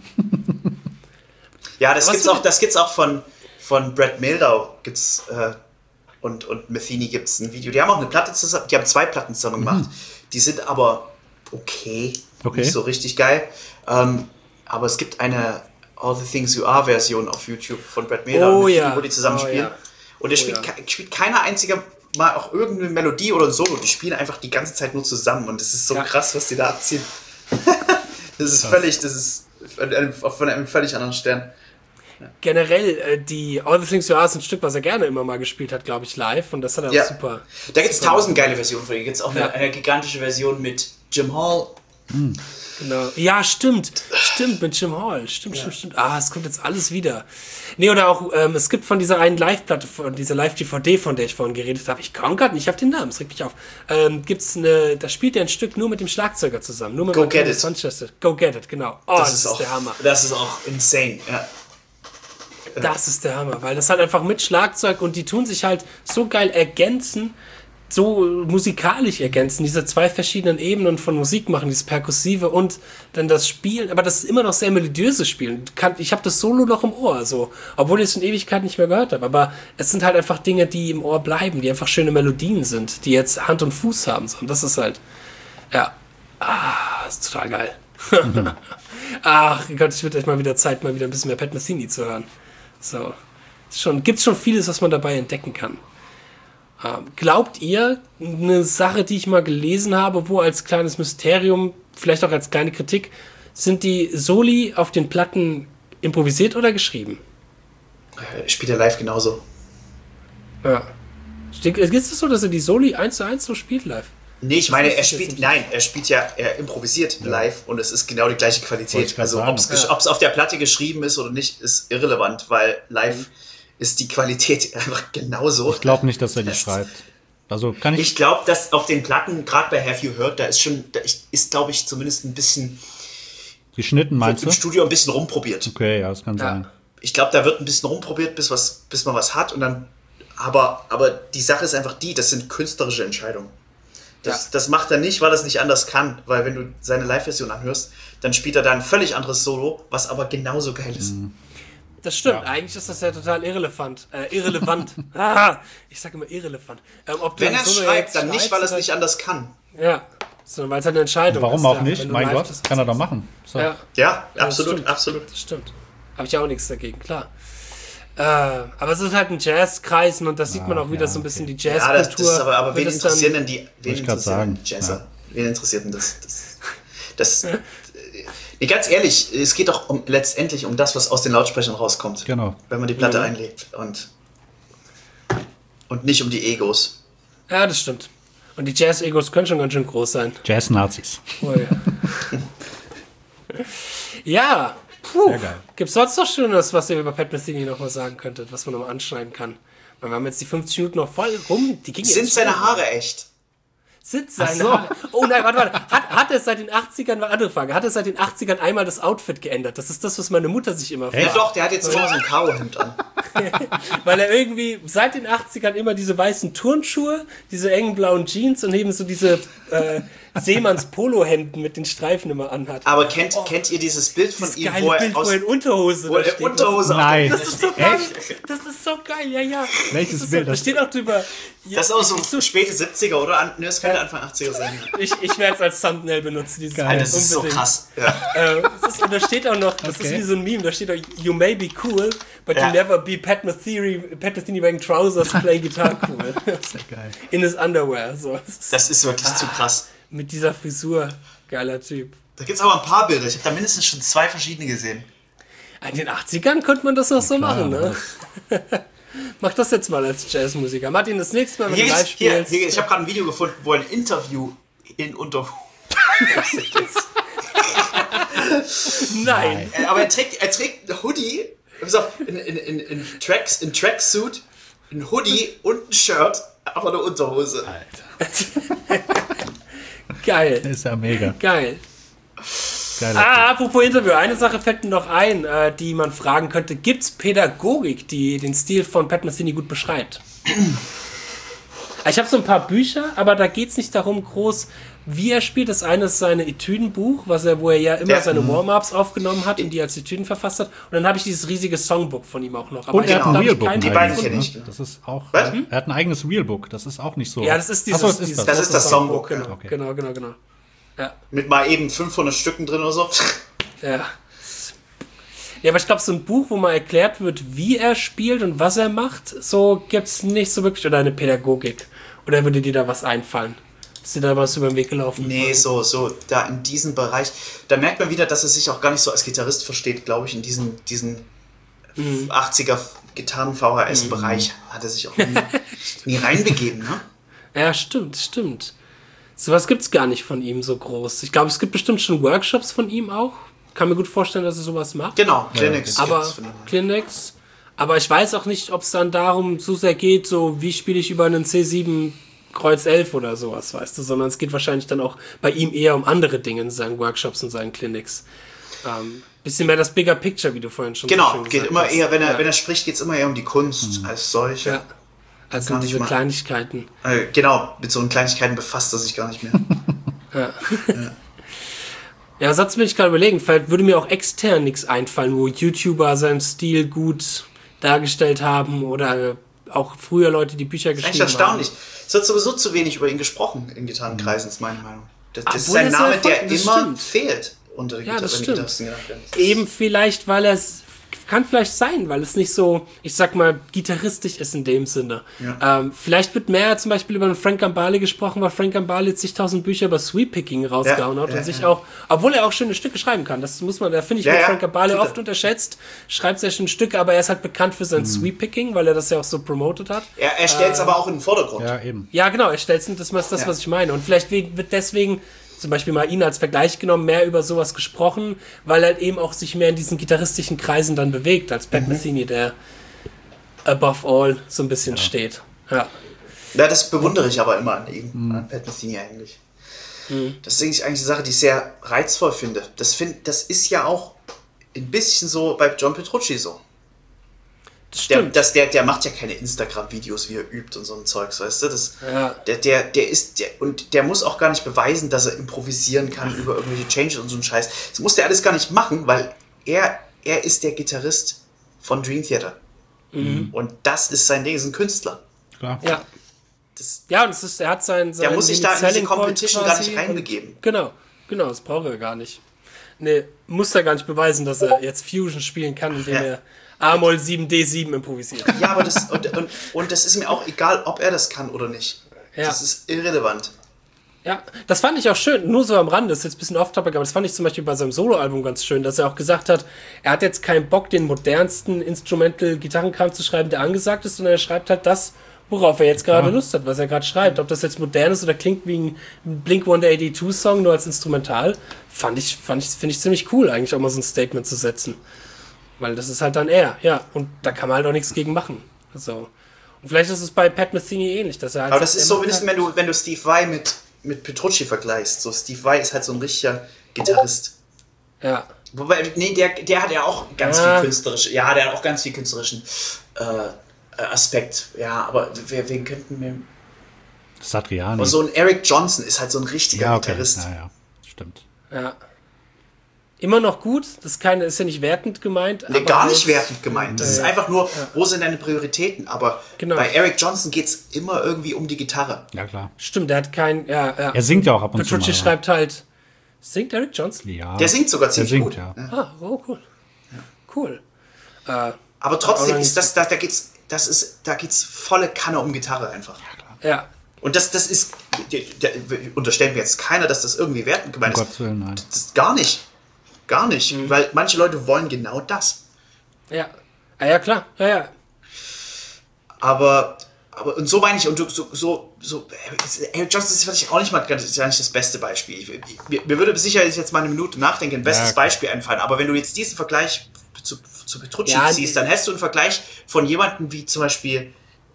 Ja, das Was gibt's für- auch, das gibt's auch von, von Brad Mehldau gibt's, äh, und, und Metheny gibt's ein Video. Die haben auch eine Platte zusammen, die haben zwei Platten zusammen gemacht. Die sind aber okay, Okay. nicht so richtig geil. Ähm, aber es gibt eine All the Things You Are Version auf YouTube von Brad Mehldau Oh und Metheny, ja. wo die zusammen Oh spielen. ja. Und er Oh spielt, ja. ke- spielt keiner einziger mal auch irgendeine Melodie oder ein Solo. Die spielen einfach die ganze Zeit nur zusammen und es ist so Ja. krass, was die da abziehen. Das ist völlig, das ist von einem, von einem völlig anderen Stern. Generell, äh, die All the Things You Are ist ein Stück, was er gerne immer mal gespielt hat, glaube ich, live. Und das hat er Ja. auch super. Da gibt es super tausend geile Versionen von. Da gibt es auch eine, Ja. eine gigantische Version mit Jim Hall. Genau. Ja, stimmt. Stimmt, mit Jim Hall. Stimmt, stimmt, stimmt. Ah, es kommt jetzt alles wieder. Nee, oder auch, ähm, es gibt von dieser einen Live-Platte, von dieser Live-D V D, von der ich vorhin geredet habe, ich komme gerade nicht auf den Namen, es regt mich auf. Ähm, gibt's eine, da spielt er ein Stück nur mit dem Schlagzeuger zusammen. Nur mit Go Antonio Get It. Sanchez. Go Get It, genau. Oh, das, ist, auch, der Hammer. Das ist auch insane. Ja. Das ist der Hammer, weil das halt einfach mit Schlagzeug und die tun sich halt so geil ergänzen, so musikalisch ergänzen, diese zwei verschiedenen Ebenen von Musik machen, dieses Perkussive und dann das Spielen, aber das ist immer noch sehr melodiöses Spielen. Ich habe das Solo noch im Ohr, so, obwohl ich es in Ewigkeit nicht mehr gehört habe, aber es sind halt einfach Dinge, die im Ohr bleiben, die einfach schöne Melodien sind, die jetzt Hand und Fuß haben, so. Und das ist halt, ja, ah, das ist total geil. Mhm. Ach Gott, es wird echt mal wieder Zeit, mal wieder ein bisschen mehr Pat Metheny zu hören. So, schon, gibt's schon vieles, was man dabei entdecken kann. Ähm, glaubt ihr, eine Sache, die ich mal gelesen habe, wo als kleines Mysterium, vielleicht auch als kleine Kritik, sind die Soli auf den Platten improvisiert oder geschrieben? Äh, spielt er live genauso. Ja. Ist es so, dass er die Soli eins zu eins so spielt live? Nee, ich meine, er spielt, nein, er spielt ja, er improvisiert ja. live und es ist genau die gleiche Qualität. Also ob es ja. auf der Platte geschrieben ist oder nicht, ist irrelevant, weil live mhm. ist die Qualität einfach genauso. Ich glaube nicht, dass er die das schreibt. Also kann ich. Ich glaube, dass auf den Platten, gerade bei Have You Heard, da ist schon, da ist, glaube ich, zumindest ein bisschen geschnitten, meinst im du? Im Studio ein bisschen rumprobiert. Okay, ja, das kann ja. sein. Ich glaube, da wird ein bisschen rumprobiert, bis was, bis man was hat und dann. Aber, aber die Sache ist einfach die, das sind künstlerische Entscheidungen. Das, ja. das macht er nicht, weil er es nicht anders kann. Weil wenn du seine Live-Version anhörst, dann spielt er da ein völlig anderes Solo, was aber genauso geil ist. Das stimmt. Ja. Eigentlich ist das ja total irrelevant. Äh, irrelevant. ah, ich sage immer irrelevant. Ähm, ob wenn er es schreibt, dann nicht, weil er es nicht anders kann. Ja, sondern weil es halt eine Entscheidung Warum ist. Warum auch ja, nicht? Mein Gott, kann er doch machen. So. Ja, ja, ja absolut, das absolut. Das stimmt. Habe ich auch nichts dagegen, klar. Äh, aber es ist halt ein Jazzkreisen und da sieht man auch wieder ja, so ein bisschen okay. die Jazzkultur. Ja, das, das ist aber, aber wen interessieren denn die wen interessieren Jazzer? Ja. Wen interessiert denn das? Das, das nee, ganz ehrlich, es geht doch um, letztendlich um das, was aus den Lautsprechern rauskommt. Genau. Wenn man die Platte mhm. einlegt und, und nicht um die Egos. Ja, das stimmt. Und die Jazz-Egos können schon ganz schön groß sein. Jazz-Nazis. Oh, ja. ja. Puh, gibt es sonst noch Schönes, was ihr über Pat Metheny noch mal sagen könntet, was man noch mal anschneiden kann? Weil wir haben jetzt die fünfzig Minuten noch voll rum. Die Sind jetzt seine Haare echt? Sind seine so. Haare... Oh nein, warte, warte. Hat, hat er seit den achtzigern... Andere Frage. Hat er seit den achtzigern einmal das Outfit geändert? Das ist das, was meine Mutter sich immer fragt. Ja doch, der hat jetzt immer so ein Karo-Hemd an. Weil er irgendwie seit den achtzigern immer diese weißen Turnschuhe, diese engen blauen Jeans und eben so diese... Äh, Seemanns-Polo-Hemden mit den Streifen immer anhat. Aber kennt, oh, kennt ihr dieses Bild von ihm, wo er, Bild, aus, wo er in Unterhose wo er Unterhose Nein. Das ist so geil. Das ist so geil, ja, ja. Welches das Bild? So, da steht auch drüber. Ja, das ist auch so, so späte siebziger, oder? Ne, das könnte ja. Anfang achtziger sein. Ich, ich werde es als Thumbnail benutzen. Dieses geil, das ist unbedingt. So krass. Ja. Äh, das ist, und da steht auch noch, das okay. ist wie so ein Meme, da steht auch, you may be cool, but ja. you never be Pat Metheny, Pat Metheny wearing trousers play guitar cool. Das ist ja geil. In his underwear. So. Das ist, das ist wirklich ah. zu krass. Mit dieser Frisur. Geiler Typ. Da gibt es aber ein paar Bilder. Ich habe da mindestens schon zwei verschiedene gesehen. In den achtzigern konnte man das noch so klar, machen, ne? Mach das jetzt mal als Jazzmusiker. Martin, das nächste Mal, wenn hier du live hier, spielst. Hier, ich habe gerade ein Video gefunden, wo ein Interview in Unter... Nein. Aber er trägt, er trägt ein Hoodie, in, in, in, in, Tracks, in Tracksuit, ein Hoodie und ein Shirt, aber eine Unterhose. Alter. Geil. Das ist ja mega. Geil. Geiler ah, Typ. Apropos Interview, eine Sache fällt mir noch ein, äh, die man fragen könnte. Gibt es Pädagogik, die den Stil von Pat Metheny gut beschreibt? Ich habe so ein paar Bücher, aber da geht es nicht darum groß, wie er spielt. Das eine ist sein Etüdenbuch, was er, wo er ja immer ja. seine Warm-Ups aufgenommen hat und die als Etüden verfasst hat. Und dann habe ich dieses riesige Songbook von ihm auch noch. Aber und er hat ein Realbook. Die beiden kenne ich. Das ist auch, was? Äh, er hat ein eigenes Realbook. Das ist auch nicht so. Ja, das ist dieses, Achso, das, ist dieses, das. das ist das Songbook. Genau, okay. genau, genau, genau. Ja. Mit mal eben fünfhundert Stücken drin oder so. Ja. Ja, aber ich glaube, so ein Buch, wo mal erklärt wird, wie er spielt und was er macht, so gibt es nicht so wirklich. Oder eine Pädagogik. Oder würde dir da was einfallen? Ist dir da was über den Weg gelaufen? Nee, so, so, da in diesem Bereich, da merkt man wieder, dass er sich auch gar nicht so als Gitarrist versteht, glaube ich, in diesem, diesen mhm. achtziger Gitarren-V H S-Bereich mhm. hat er sich auch nie, nie reinbegeben, ne? Ja, stimmt, stimmt. Sowas gibt es gar nicht von ihm so groß. Ich glaube, es gibt bestimmt schon Workshops von ihm auch. Kann mir gut vorstellen, dass er sowas macht. Genau, Clinics. Ja, aber Clinics. Aber ich weiß auch nicht, ob es dann darum so sehr geht, so wie spiele ich über einen C sieben Kreuz elf oder sowas, weißt du, sondern es geht wahrscheinlich dann auch bei ihm eher um andere Dinge in seinen Workshops und seinen Clinics. Ähm, bisschen mehr das Bigger Picture, wie du vorhin schon genau, so schön geht gesagt immer hast. eher, wenn er, ja. wenn er spricht, geht es immer eher um die Kunst mhm. als solche. Ja. Also Gar nicht diese mal. Kleinigkeiten. Äh, genau, mit so Kleinigkeiten befasst er sich gar nicht mehr. Ja. Ja, sonst will ich gerade überlegen, vielleicht würde mir auch extern nichts einfallen, wo YouTuber seinen Stil gut dargestellt haben oder auch früher Leute, die Bücher Das ist geschrieben eigentlich erstaunlich. haben. Es wird sowieso zu wenig über ihn gesprochen in Gitarrenkreisen, ist meine Meinung. Das, das ist Obwohl ein er so Name, der erfolgreich- das immer stimmt. fehlt unter den Ja, das Gitarren- stimmt. Gitarristen genannt werden. Eben vielleicht, weil es kann vielleicht sein, weil es nicht so, ich sag mal, gitarristisch ist in dem Sinne. Ja. Ähm, vielleicht wird mehr zum Beispiel über Frank Gambale gesprochen, weil Frank Gambale zigtausend Bücher über Sweep-Picking rausgehauen Ja, hat ja, und sich ja. auch, obwohl er auch schöne Stücke schreiben kann, das muss man, da finde ich, Ja, wird ja, Frank Gambale tut er. oft unterschätzt, schreibt sehr schöne Stücke, aber er ist halt bekannt für sein Sweep-Picking, weil er das ja auch so promotet hat. Er, er stellt es aber auch in den Vordergrund. Ja, eben. Ja, genau, er stellt das ist das, Ja. was ich meine. Und vielleicht we- wird deswegen zum Beispiel mal ihn als Vergleich genommen, mehr über sowas gesprochen, weil er eben auch sich mehr in diesen gitarristischen Kreisen dann bewegt, als Pat Metheny, der above all so ein bisschen steht. Ja. Ja, das bewundere ich aber immer an ihm, an Pat Metheny eigentlich. Das ist eigentlich eine Sache, die ich sehr reizvoll finde. Das, find, das ist ja auch ein bisschen so bei John Petrucci so. Das Der, stimmt. das, der, der macht ja keine Instagram-Videos, wie er übt und so ein Zeugs, weißt du? Das, Ja. der, der, der ist, der, und der muss auch gar nicht beweisen, dass er improvisieren kann über irgendwelche Changes und so einen Scheiß. Das muss der alles gar nicht machen, weil er, er ist der Gitarrist von Dream Theater. Und das ist sein Ding, ist ein Künstler. Klar. ja. Das, Ja, und es ist, er hat sein, sein muss sich da in diese Selling Point Competition gar nicht quasi reinbegeben. und- Genau, genau, das braucht er gar nicht. Nee, muss er gar nicht beweisen, dass er jetzt Fusion spielen kann, indem Ja. er A-Moll sieben D sieben improvisiert. ja, aber das, und, und, und das ist mir auch egal, ob er das kann oder nicht. Ja. Das ist irrelevant. Ja, das fand ich auch schön, nur so am Rande, das ist jetzt ein bisschen off-topic, aber das fand ich zum Beispiel bei seinem Soloalbum ganz schön, dass er auch gesagt hat, er hat jetzt keinen Bock, den modernsten Instrumental-Gitarrenkram zu schreiben, der angesagt ist, sondern er schreibt halt das, worauf er jetzt gerade Ja. Lust hat, was er gerade schreibt. Ob das jetzt modern ist oder klingt wie ein Blink hundertachtzig-Song, nur als Instrumental, fand ich, fand ich, finde ich ziemlich cool, eigentlich auch mal so ein Statement zu setzen. Weil das ist halt dann er, ja, und da kann man halt auch nichts gegen machen. So. Und vielleicht ist es bei Pat Metheny ähnlich, dass er halt Aber das sagt, ist er so, macht wenn du, wenn du Steve Vai mit, mit Petrucci vergleichst. So, Steve Vai ist halt so ein richtiger Gitarrist. Ja. Wobei, nee, der, der hat ja auch ganz Ja. viel künstlerische, ja, der hat auch ganz viel künstlerischen äh, Aspekt. Ja, aber wer, wen könnten wir. Satriani. Aber so ein Eric Johnson ist halt so ein richtiger ja, okay. Gitarrist. Ja, ja, stimmt. Ja. Immer noch gut, das ist, keine, ist ja nicht wertend gemeint. Nee, aber gar halt- nicht wertend gemeint. Das ist Ja. einfach nur, wo sind deine Prioritäten? Aber Genau. bei Eric Johnson geht es immer irgendwie um die Gitarre. Ja, klar. Stimmt, der hat kein. Ja, ja. Er singt ja auch ab und Petrucci zu mal. schreibt halt. Singt Eric Johnson? Ja. Der singt sogar ziemlich singt, gut. ja. Ah, oh, cool. Cool. Äh, Aber Aber trotzdem dann- ist das, da, da geht's, das ist, da geht's volle Kanne um Gitarre einfach. ja. Und das, das ist, der, der, unterstellt mir jetzt keiner, dass das irgendwie wertend Um gemeint ist. Gottes Willen, nein. Das ist gar nicht. Gar nicht. Mhm. Weil manche Leute wollen genau das. Ja. Ah, ja, klar. Ja, ja. Aber, aber und so meine ich, und du, so, so, so, Eric Johnson ist vielleicht auch nicht mal ganz, ist ja nicht das beste Beispiel. Ich, ich, mir, mir würde sicherlich jetzt mal eine Minute nachdenken, ein bestes Ja, klar. Beispiel einfallen. Aber wenn du jetzt diesen Vergleich zu, zu Petrucci Ja, ziehst, dann hast du einen Vergleich von jemandem wie zum Beispiel,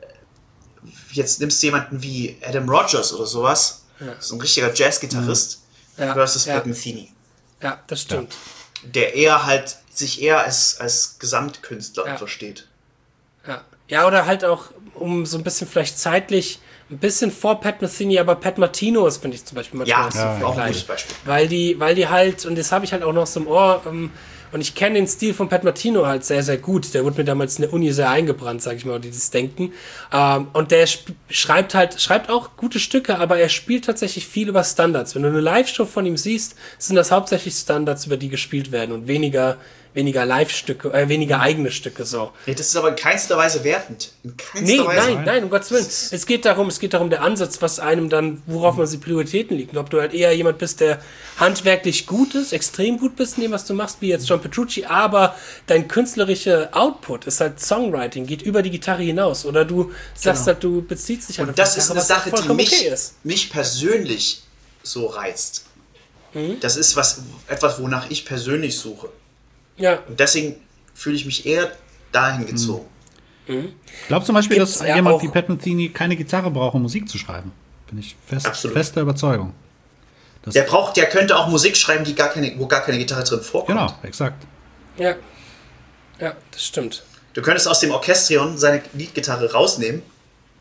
jetzt nimmst du jemanden wie Adam Rogers oder sowas, so ein richtiger Jazzgitarrist, Ja, versus ja. Pat Metheny, Ja, das stimmt. der eher halt sich eher als, als Gesamtkünstler Ja. versteht. Ja. Ja, oder halt auch, um so ein bisschen vielleicht zeitlich, ein bisschen vor Pat Metheny, aber Pat Martino ist, finde ich zum Beispiel manchmal Ja, auch so ja, auch ein Vergleich. gutes Beispiel. Weil die, weil die halt, und das habe ich halt auch noch so im Ohr, ähm, und ich kenne den Stil von Pat Martino halt sehr, sehr gut. Der wurde mir damals in der Uni sehr eingebrannt, sag ich mal, dieses Denken. Ähm, und der sp- schreibt halt, schreibt auch gute Stücke, aber er spielt tatsächlich viel über Standards. Wenn du eine Live-Show von ihm siehst, sind das hauptsächlich Standards, über die gespielt werden und weniger, weniger Live-Stücke, äh, weniger eigene Stücke, so. Nee, das ist aber in keinster Weise wertend. In keinster Nee, Weise. nein, nein, um Gottes Willen. Es geht darum, es geht darum, der Ansatz, was einem dann, worauf man die Prioritäten liegt. Und ob du halt eher jemand bist, der handwerklich gut ist, extrem gut bist in dem, was du machst, wie jetzt John Petrucci, aber dein künstlerischer Output ist halt Songwriting, geht über die Gitarre hinaus. Oder du sagst Genau. halt, du beziehst dich halt Und das ist Gitarre, eine was Sache, die vollkommen mich, okay ist. mich persönlich so reizt. Mhm. Das ist was, etwas, wonach ich persönlich suche. Ja, Und deswegen fühle ich mich eher dahin gezogen. Glaubst du zum Beispiel, Gibt's dass ja jemand auch- wie Pat Metheny keine Gitarre braucht, um Musik zu schreiben? Bin ich fest, Absolut. fester Überzeugung. Das, Der braucht, der könnte auch Musik schreiben, die gar keine, wo gar keine Gitarre drin vorkommt. genau, exakt. ja. Ja, das stimmt. Du könntest aus dem Orchestrion seine Leadgitarre rausnehmen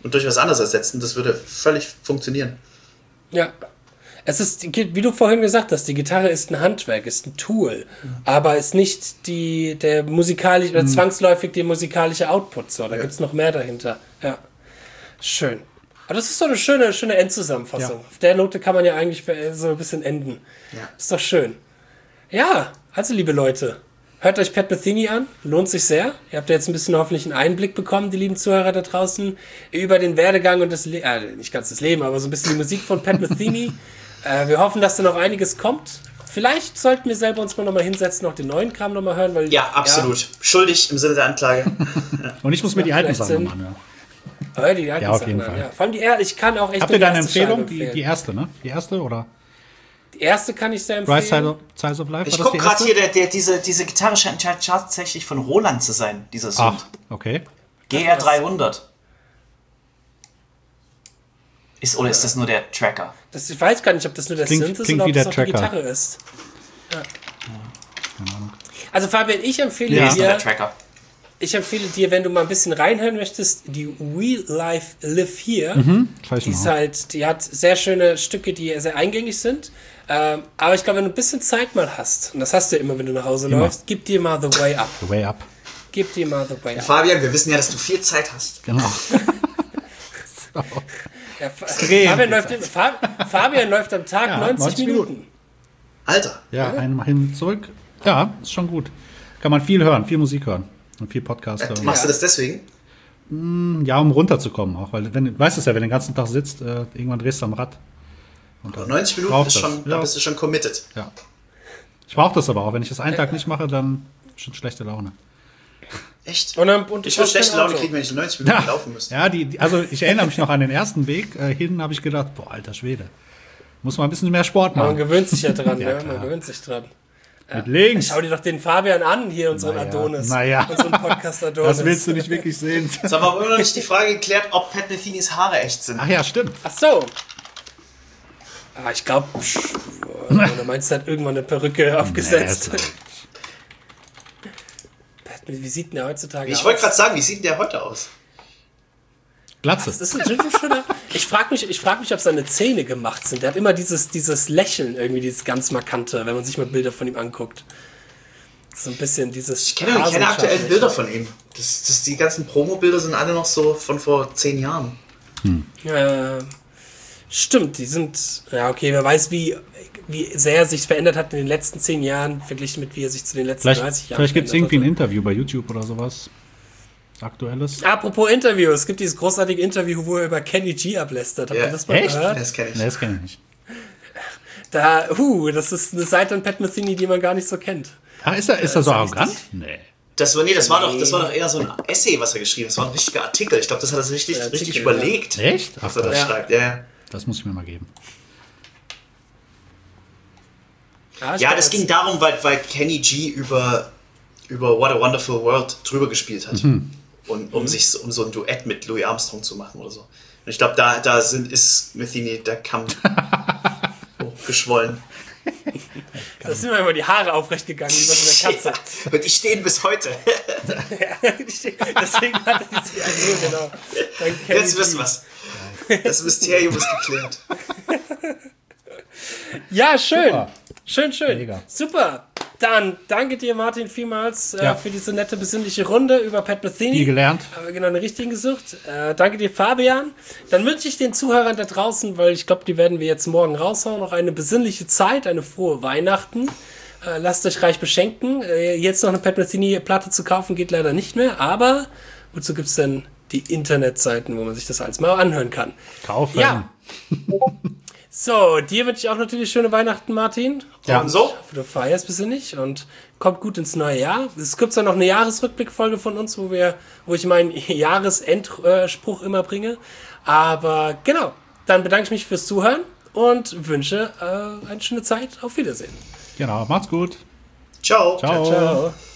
und durch was anderes ersetzen. Das würde völlig funktionieren. Ja. Es ist, wie du vorhin gesagt hast, die Gitarre ist ein Handwerk, ist ein Tool, mhm. aber ist nicht die, der musikalische, oder mhm. zwangsläufig der musikalische Output. So, da ja. gibt es noch mehr dahinter. Ja. Schön. Aber das ist so eine schöne, schöne Endzusammenfassung. Ja. Auf der Note kann man ja eigentlich so ein bisschen enden. Ja. Ist doch schön. Ja, also liebe Leute, hört euch Pat Metheny an, lohnt sich sehr. Ihr habt ja jetzt ein bisschen hoffentlich einen Einblick bekommen, die lieben Zuhörer da draußen, über den Werdegang und das Leben, äh, nicht ganz das Leben, aber so ein bisschen die Musik von Pat Metheny. äh, wir hoffen, dass da noch einiges kommt. Vielleicht sollten wir selber uns mal nochmal hinsetzen, noch den neuen Kram nochmal hören. Weil, ja, absolut. Ja, schuldig im Sinne der Anklage. Ja. Und ich muss mir die alten Sachen nochmal anhören. Ja, die alten ja, auf Sachen jeden an, Fall. Ja. Vor allem die, ich kann auch echt. Habt ihr da eine Empfehlung? Die, die erste, ne? Die erste, oder? Die erste kann ich sehr empfehlen. Right Side of, Size of Life. Ich gucke gerade hier, der, der, diese, diese Gitarre scheint tatsächlich von Roland zu sein, dieser Sound. Ach, okay. G R dreihundert. Ist, oder ist das nur der Tracker? Das, ich weiß gar nicht, ob das nur der klingt, Synth ist klingt oder ob wie das auch der die Tracker. Gitarre ist. Ja. Also Fabian, ich empfehle ja. dir, der Tracker. ich empfehle dir, wenn du mal ein bisschen reinhören möchtest, die We Life Live Here. Mhm, die ist halt, die hat sehr schöne Stücke, die sehr eingängig sind. Ähm, aber ich glaube, wenn du ein bisschen Zeit mal hast, und das hast du ja immer, wenn du nach Hause immer. läufst, gib dir mal The Way Up. The Way Up. Gib dir mal The Way Up. Fabian, wir wissen ja, dass du viel Zeit hast. Genau. so. ja, Fabian, läuft, Fabian läuft am Tag ja, neunzig, neunzig Minuten. Minuten. Alter. Ja, ja, einmal hin, zurück. Ja, ist schon gut. Kann man viel hören, viel Musik hören und viel Podcast hören. Äh, machst du das deswegen? Ja, um runterzukommen auch. Weil, wenn, weißt du es ja, wenn du den ganzen Tag sitzt, äh, irgendwann drehst du am Rad. Und neunzig Minuten ist schon, ja. Da bist du schon committed. Ja. Ich brauche das aber auch. Wenn ich das einen Tag nicht mache, dann schon schlechte Laune. Echt? Und dann, und ich würde schlechte Laune kriegen, wenn ich neunzig Minuten ja. laufen müsste. Ja, die, die, also ich erinnere mich noch an den ersten Weg. Äh, hin habe ich gedacht, boah, alter Schwede. Muss mal ein bisschen mehr Sport machen. Man gewöhnt sich ja dran, ja, ja man gewöhnt sich dran. Ja. Mit links. Schau dir doch den Fabian an, hier unseren naja, Adonis. Naja. Unseren Podcast Adonis. Das willst du nicht wirklich sehen. Jetzt haben wir aber immer noch nicht die Frage geklärt, ob Pat Methenys Haare echt sind. Ach ja, stimmt. Ach so. Ah, ich glaube, du meinst, er hat irgendwann eine Perücke aufgesetzt. Nee, wie sieht denn der heutzutage ich aus? Ich wollte gerade sagen, wie sieht denn der heute aus? Glatze. Das ist ein schöner. Ich frage mich, ich frag mich, ob seine Zähne gemacht sind. Der hat immer dieses, dieses Lächeln, irgendwie dieses ganz markante, wenn man sich mal Bilder von ihm anguckt. So ein bisschen dieses. Ich kenne keine aktuellen Bilder von ihm. Das, das, die ganzen Promo-Bilder sind alle noch so von vor zehn Jahren. Hm. Ja, stimmt, die sind. Ja, okay, wer weiß, wie, wie sehr er sich verändert hat in den letzten zehn Jahren, verglichen mit wie er sich zu den letzten vielleicht, dreißig Jahren Vielleicht gibt es irgendwie hatte. ein Interview bei YouTube oder sowas. Aktuelles. Apropos Interview, es gibt dieses großartige Interview, wo er über Kenny G ablästert. Habt ja. ihr das mal Echt? gehört? Das kenne ich. Nee, das kenne ich nicht. Da, huh, das ist eine Seite an Pat Metheny, die man gar nicht so kennt. Ach, ist er, ist er so arrogant? Nee. Das war, nee, das war, doch, das war doch eher so ein Essay, was er geschrieben hat. Das war ein richtiger Artikel. Ich glaube, das hat er sich richtig, ja, richtig Artikel, überlegt. Ja. Echt? Was er da ja. schreibt. Ja, ja. Das muss ich mir mal geben. Ja, ja das ging darum, weil, weil Kenny G über, über What a Wonderful World drüber gespielt hat. Mhm. Und, um, mhm. sich, um so ein Duett mit Louis Armstrong zu machen oder so. Und ich glaube, da, da sind, ist Metheny, der Kamm hochgeschwollen. Da sind mir immer die Haare aufrecht gegangen, wie bei so einer Katze. Ja, und die stehen bis heute. Ja, deswegen hat er die also, genau. Jetzt wissen wir es. Das Mysterium ist geklärt. Ja, schön. Super. Schön, schön. Mega. Super. Dann danke dir, Martin, vielmals äh, ja. für diese nette, besinnliche Runde über Pat Metheny. Viel gelernt. Haben wir genau einen richtigen gesucht. Äh, danke dir, Fabian. Dann wünsche ich den Zuhörern da draußen, weil ich glaube, die werden wir jetzt morgen raushauen, noch eine besinnliche Zeit, eine frohe Weihnachten. Äh, lasst euch reich beschenken. Äh, jetzt noch eine Pat Metheny-Platte zu kaufen, geht leider nicht mehr. Aber wozu gibt es denn die Internetseiten, wo man sich das alles mal anhören kann? Kaufen. Ja. So, dir wünsche ich auch natürlich schöne Weihnachten, Martin. Ja, und so. Ich hoffe, du feierst besinnlich und kommt gut ins neue Jahr. Es gibt ja noch eine Jahresrückblickfolge von uns, wo wir, wo ich meinen Jahresendspruch immer bringe. Aber genau, dann bedanke ich mich fürs Zuhören und wünsche äh, eine schöne Zeit. Auf Wiedersehen. Genau, macht's gut. Ciao. Ciao. Ciao, ciao.